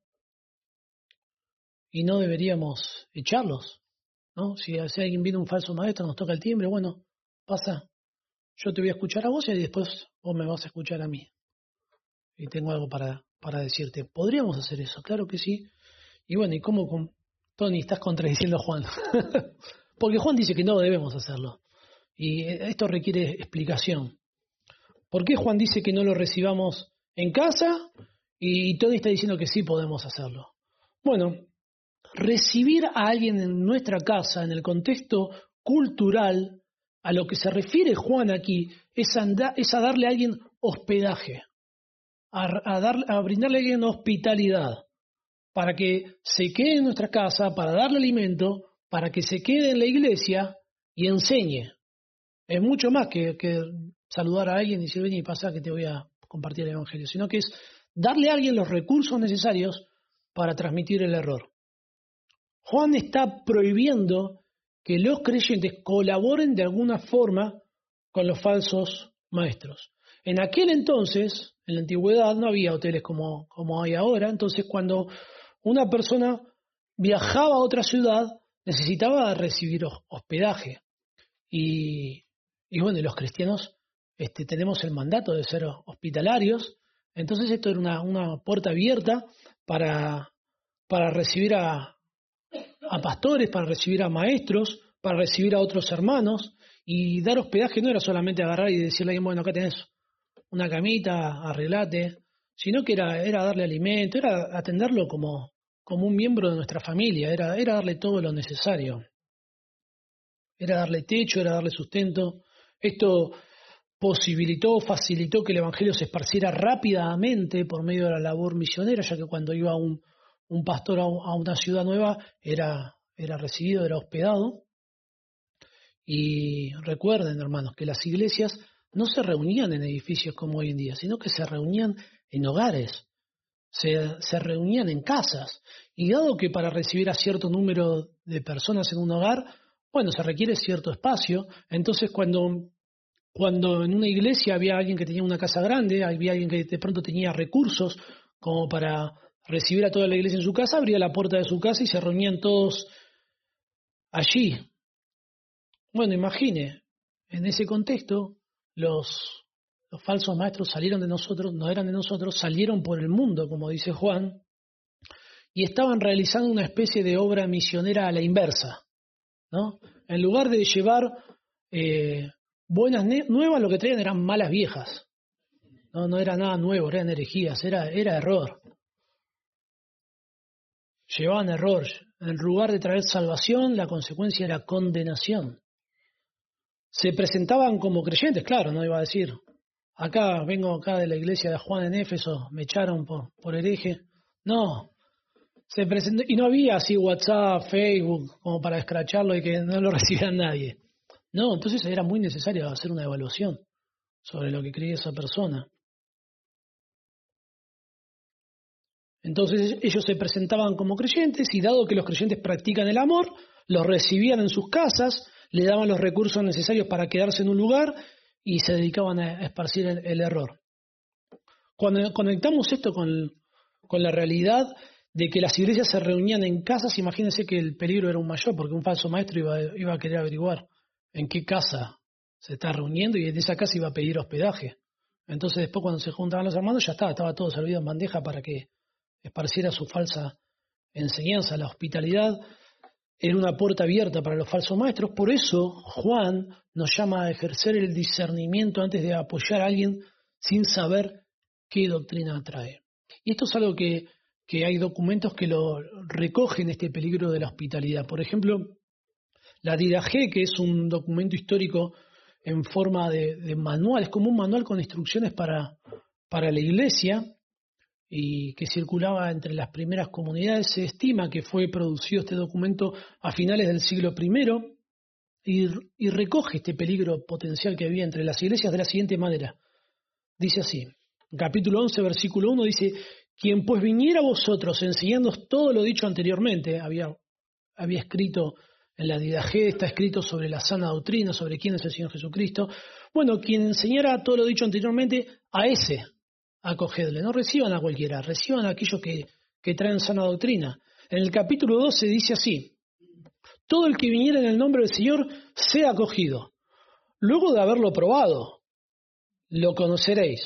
Y no deberíamos echarlos, ¿no? Si alguien viene un falso maestro, nos toca el timbre, bueno, pasa. Yo te voy a escuchar a vos y después vos me vas a escuchar a mí. Y tengo algo para decirte. ¿Podríamos hacer eso? Claro que sí. Y bueno, ¿y cómo, Tony, estás contradiciendo a Juan? Porque Juan dice que no debemos hacerlo. Y esto requiere explicación. ¿Por qué Juan dice que no lo recibamos en casa y Tony está diciendo que sí podemos hacerlo? Bueno, recibir a alguien en nuestra casa, en el contexto cultural, a lo que se refiere Juan aquí, es a darle a alguien hospedaje, a brindarle a alguien hospitalidad, para que se quede en nuestra casa, para darle alimento, para que se quede en la iglesia y enseñe. Es mucho más que saludar a alguien y decir, ven y pasa que te voy a compartir el Evangelio, sino que es darle a alguien los recursos necesarios para transmitir el error. Juan está prohibiendo que los creyentes colaboren de alguna forma con los falsos maestros. En aquel entonces, en la antigüedad, no había hoteles como hay ahora, entonces cuando una persona viajaba a otra ciudad, necesitaba recibir hospedaje. Y bueno, los cristianos tenemos el mandato de ser hospitalarios, entonces esto era una puerta abierta para recibir a pastores, para recibir a maestros, para recibir a otros hermanos, y dar hospedaje no era solamente agarrar y decirle a alguien, bueno, acá tenés una camita, arreglate, sino que era darle alimento, era atenderlo como un miembro de nuestra familia, era darle todo lo necesario. Era darle techo, era darle sustento. Esto facilitó que el Evangelio se esparciera rápidamente por medio de la labor misionera, ya que cuando iba un pastor a una ciudad nueva era recibido, era hospedado. Y recuerden, hermanos, que las iglesias no se reunían en edificios como hoy en día, sino que se reunían en hogares, se reunían en casas. Y dado que para recibir a cierto número de personas en un hogar, bueno, se requiere cierto espacio, entonces cuando en una iglesia había alguien que tenía una casa grande, había alguien que de pronto tenía recursos como para recibir a toda la iglesia en su casa, abría la puerta de su casa y se reunían todos allí. Bueno, imagine, en ese contexto, los falsos maestros salieron de nosotros, no eran de nosotros, salieron por el mundo, como dice Juan, y estaban realizando una especie de obra misionera a la inversa, ¿no? En lugar de llevar buenas nuevas, lo que traían eran malas viejas. No era nada nuevo, eran herejías, era error. Llevaban error. En lugar de traer salvación, la consecuencia era condenación. Se presentaban como creyentes, claro, no iba a decir, vengo acá de la iglesia de Juan en Éfeso, me echaron por hereje. No, se presentó, y no había así WhatsApp, Facebook, como para escracharlo y que no lo recibiera nadie. No, entonces era muy necesario hacer una evaluación sobre lo que creía esa persona. Entonces ellos se presentaban como creyentes y dado que los creyentes practican el amor, los recibían en sus casas, le daban los recursos necesarios para quedarse en un lugar y se dedicaban a esparcir el error. Cuando conectamos esto con la realidad de que las iglesias se reunían en casas, imagínense que el peligro era aún mayor, porque un falso maestro iba a querer averiguar en qué casa se está reuniendo y en esa casa iba a pedir hospedaje. Entonces después cuando se juntaban los hermanos ya estaba todo servido en bandeja para que esparciera su falsa enseñanza. La hospitalidad era una puerta abierta para los falsos maestros. Por eso Juan nos llama a ejercer el discernimiento antes de apoyar a alguien sin saber qué doctrina trae. Y esto es algo que hay documentos que lo recogen, este peligro de la hospitalidad. Por ejemplo, la Didache, que es un documento histórico en forma de manual, es como un manual con instrucciones para la iglesia, y que circulaba entre las primeras comunidades. Se estima que fue producido este documento a finales del siglo I y recoge este peligro potencial que había entre las iglesias de la siguiente manera. Dice así, capítulo 11, versículo 1, dice, quien pues viniera a vosotros enseñándoos todo lo dicho anteriormente, había escrito en la Didache, está escrito sobre la sana doctrina, sobre quién es el Señor Jesucristo. Bueno, quien enseñara todo lo dicho anteriormente, a ese acogedle, no reciban a cualquiera, reciban a aquellos que traen sana doctrina. En el capítulo 12 dice así, todo el que viniera en el nombre del Señor sea acogido. Luego de haberlo probado, lo conoceréis,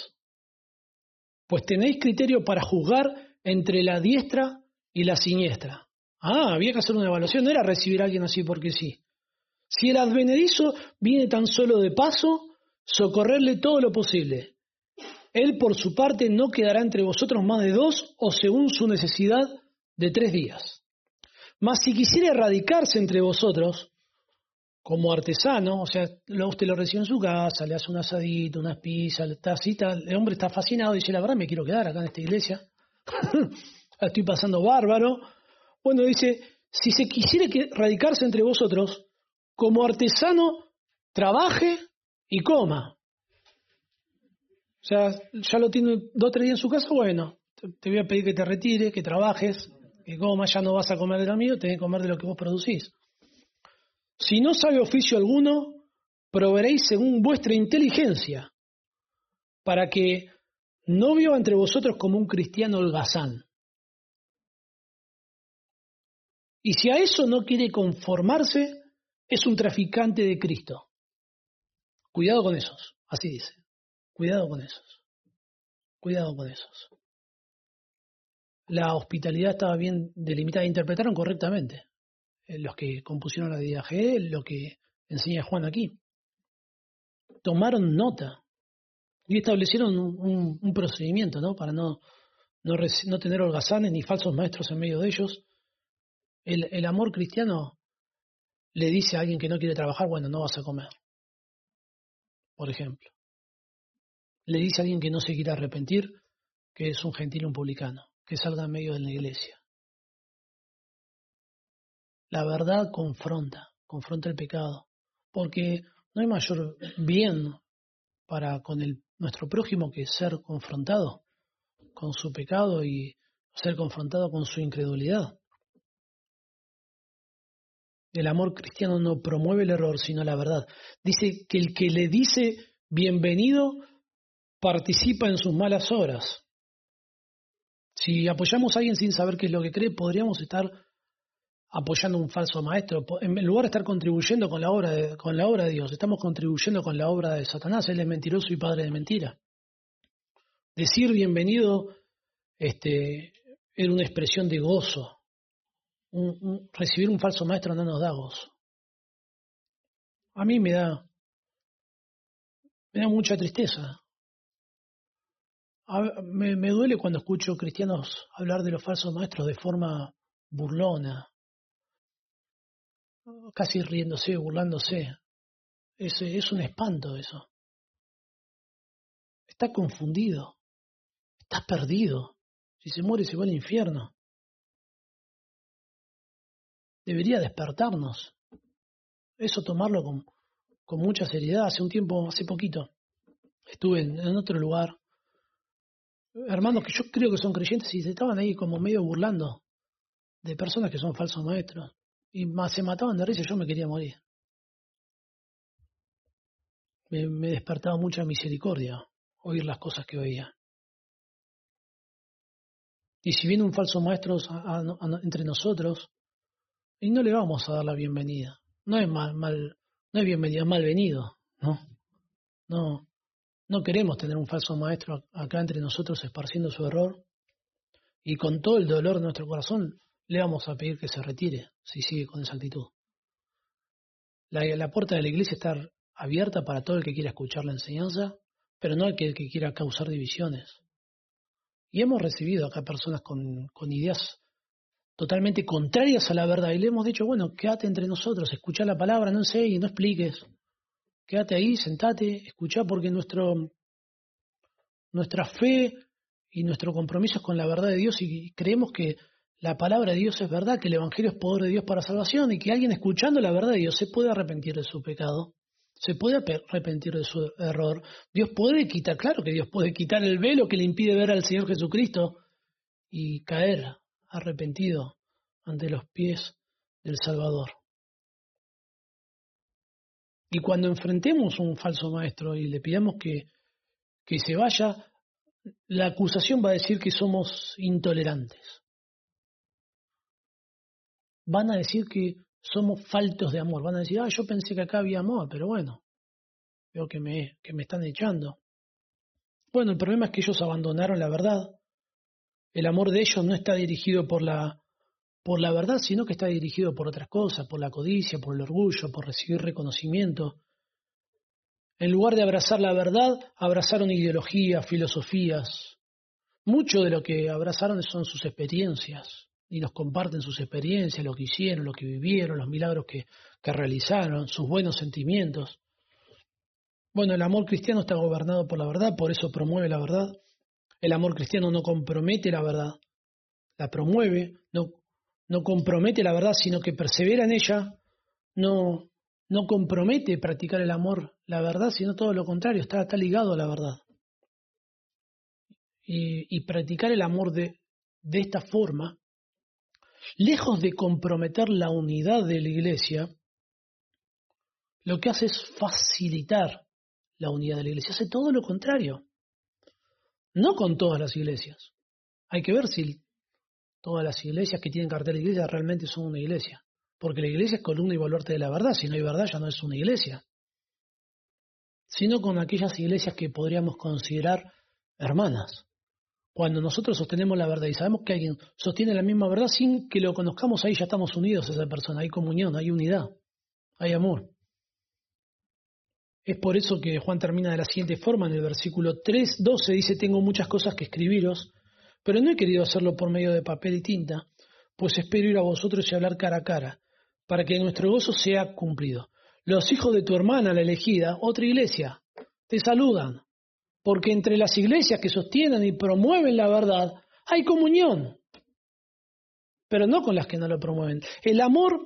pues tenéis criterio para juzgar entre la diestra y la siniestra. Había que hacer una evaluación, no era recibir a alguien así porque sí. Si el advenedizo viene tan solo de paso, socorrerle todo lo posible. Él por su parte no quedará entre vosotros más de 2 o según su necesidad de 3 días. Mas si quisiera erradicarse entre vosotros, como artesano, o sea, usted lo recibe en su casa, le hace un asadito, unas pizzas, el hombre está fascinado y dice, la verdad me quiero quedar acá en esta iglesia, estoy pasando bárbaro. Bueno, dice, si se quisiera erradicarse entre vosotros, como artesano, trabaje y coma. O sea, ya lo tiene 2 o 3 días en su casa, bueno, te voy a pedir que te retires, que trabajes, que comas, ya no vas a comer de lo mío, tenés que comer de lo que vos producís. Si no sabe oficio alguno, proveeréis según vuestra inteligencia, para que no viva entre vosotros como un cristiano holgazán. Y si a eso no quiere conformarse, es un traficante de Cristo. Cuidado con esos, así dice. Cuidado con esos. Cuidado con esos. La hospitalidad estaba bien delimitada, interpretaron correctamente los que compusieron la Didache, lo que enseña Juan aquí. Tomaron nota y establecieron un procedimiento, ¿no? Para no tener holgazanes ni falsos maestros en medio de ellos. El amor cristiano le dice a alguien que no quiere trabajar, bueno, no vas a comer, por ejemplo. Le dice a alguien que no se quiere arrepentir, que es un gentil y un publicano, que salga en medio de la iglesia. La verdad confronta el pecado, porque no hay mayor bien para con nuestro prójimo que ser confrontado con su pecado y ser confrontado con su incredulidad. El amor cristiano no promueve el error, sino la verdad. Dice que el que le dice bienvenido participa en sus malas obras. Si apoyamos a alguien sin saber qué es lo que cree, podríamos estar apoyando a un falso maestro. En lugar de estar contribuyendo con la obra de Dios, estamos contribuyendo con la obra de Satanás. Él es mentiroso y padre de mentira. Decir bienvenido era una expresión de gozo. Recibir un falso maestro no nos da gozo. A mí me da mucha tristeza. Me duele cuando escucho cristianos hablar de los falsos maestros de forma burlona, casi riéndose, burlándose. Es un espanto eso. Está confundido, está perdido. Si se muere se va al infierno. Debería despertarnos. Eso tomarlo con mucha seriedad. Hace poquito, estuve en otro lugar. Hermanos que yo creo que son creyentes y se estaban ahí como medio burlando de personas que son falsos maestros. Y más se mataban de risa y yo me quería morir. Me despertaba mucha misericordia oír las cosas que oía. Y si viene un falso maestro entre nosotros, y no le vamos a dar la bienvenida. No es no es bienvenida, es malvenido, ¿no? No queremos tener un falso maestro acá entre nosotros esparciendo su error. Y con todo el dolor de nuestro corazón le vamos a pedir que se retire si sigue con esa actitud. La puerta de la iglesia está abierta para todo el que quiera escuchar la enseñanza, pero no el que quiera causar divisiones. Y hemos recibido acá personas con ideas totalmente contrarias a la verdad y le hemos dicho, bueno, quédate entre nosotros, escuchá la palabra, no enseñes, no expliques. Quédate ahí, sentate, escuchá, porque nuestra fe y nuestro compromiso es con la verdad de Dios y creemos que la palabra de Dios es verdad, que el Evangelio es poder de Dios para salvación y que alguien escuchando la verdad de Dios se puede arrepentir de su pecado, se puede arrepentir de su error. Dios puede quitar, claro que Dios puede quitar el velo que le impide ver al Señor Jesucristo y caer arrepentido ante los pies del Salvador. Y cuando enfrentemos un falso maestro y le pidamos que se vaya, la acusación va a decir que somos intolerantes. Van a decir que somos faltos de amor. Van a decir, yo pensé que acá había amor, pero bueno, veo que me están echando. Bueno, el problema es que ellos abandonaron la verdad. El amor de ellos no está dirigido por la verdad, sino que está dirigido por otras cosas, por la codicia, por el orgullo, por recibir reconocimiento. En lugar de abrazar la verdad, abrazaron ideologías, filosofías. Mucho de lo que abrazaron son sus experiencias, y nos comparten sus experiencias, lo que hicieron, lo que vivieron, los milagros que realizaron, sus buenos sentimientos. Bueno, el amor cristiano está gobernado por la verdad, por eso promueve la verdad. El amor cristiano no compromete la verdad, la promueve, no compromete la verdad, sino que persevera en ella, no compromete practicar el amor, la verdad, sino todo lo contrario, está ligado a la verdad. Y practicar el amor de esta forma, lejos de comprometer la unidad de la iglesia, lo que hace es facilitar la unidad de la iglesia, hace todo lo contrario. No con todas las iglesias. Hay que ver si todas las iglesias que tienen cartel de iglesia realmente son una iglesia. Porque la iglesia es columna y baluarte de la verdad. Si no hay verdad ya no es una iglesia. Sino con aquellas iglesias que podríamos considerar hermanas. Cuando nosotros sostenemos la verdad y sabemos que alguien sostiene la misma verdad sin que lo conozcamos, ahí ya estamos unidos a esa persona. Hay comunión, hay unidad, hay amor. Es por eso que Juan termina de la siguiente forma, en el versículo 3:12 dice, tengo muchas cosas que escribiros, pero no he querido hacerlo por medio de papel y tinta, pues espero ir a vosotros y hablar cara a cara, para que nuestro gozo sea cumplido. Los hijos de tu hermana, la elegida, otra iglesia, te saludan, porque entre las iglesias que sostienen y promueven la verdad hay comunión, pero no con las que no lo promueven. El amor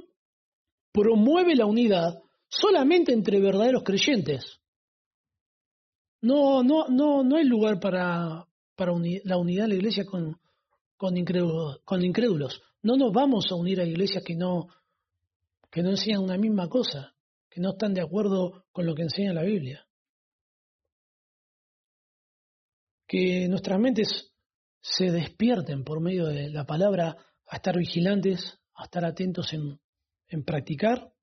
promueve la unidad solamente entre verdaderos creyentes. No hay lugar para la unidad de la iglesia con incrédulos. No nos vamos a unir a iglesias que no enseñan una misma cosa, que no están de acuerdo con lo que enseña la Biblia. Que nuestras mentes se despierten por medio de la palabra a estar vigilantes, a estar atentos en practicar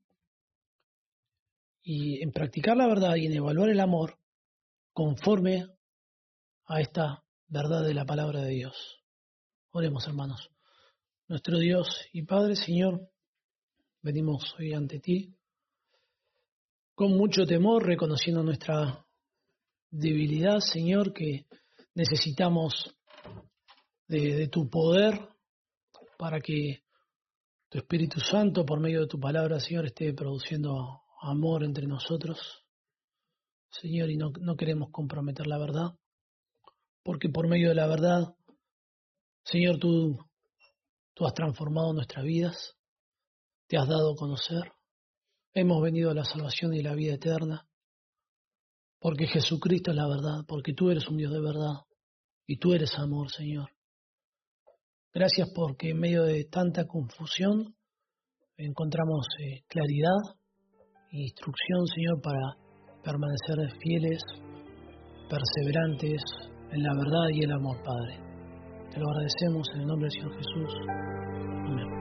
la verdad y en evaluar el amor conforme a esta verdad de la palabra de Dios. Oremos, hermanos. Nuestro Dios y Padre, Señor, venimos hoy ante ti con mucho temor, reconociendo nuestra debilidad, Señor, que necesitamos de tu poder para que tu Espíritu Santo, por medio de tu palabra, Señor, esté produciendo amor entre nosotros, Señor, y no queremos comprometer la verdad, porque por medio de la verdad, Señor, tú has transformado nuestras vidas, te has dado a conocer, hemos venido a la salvación y la vida eterna, porque Jesucristo es la verdad, porque tú eres un Dios de verdad, y tú eres amor, Señor. Gracias porque en medio de tanta confusión encontramos claridad e instrucción, Señor, para permanecer fieles, perseverantes en la verdad y el amor, Padre. Te lo agradecemos en el nombre del Señor Jesús. Amén.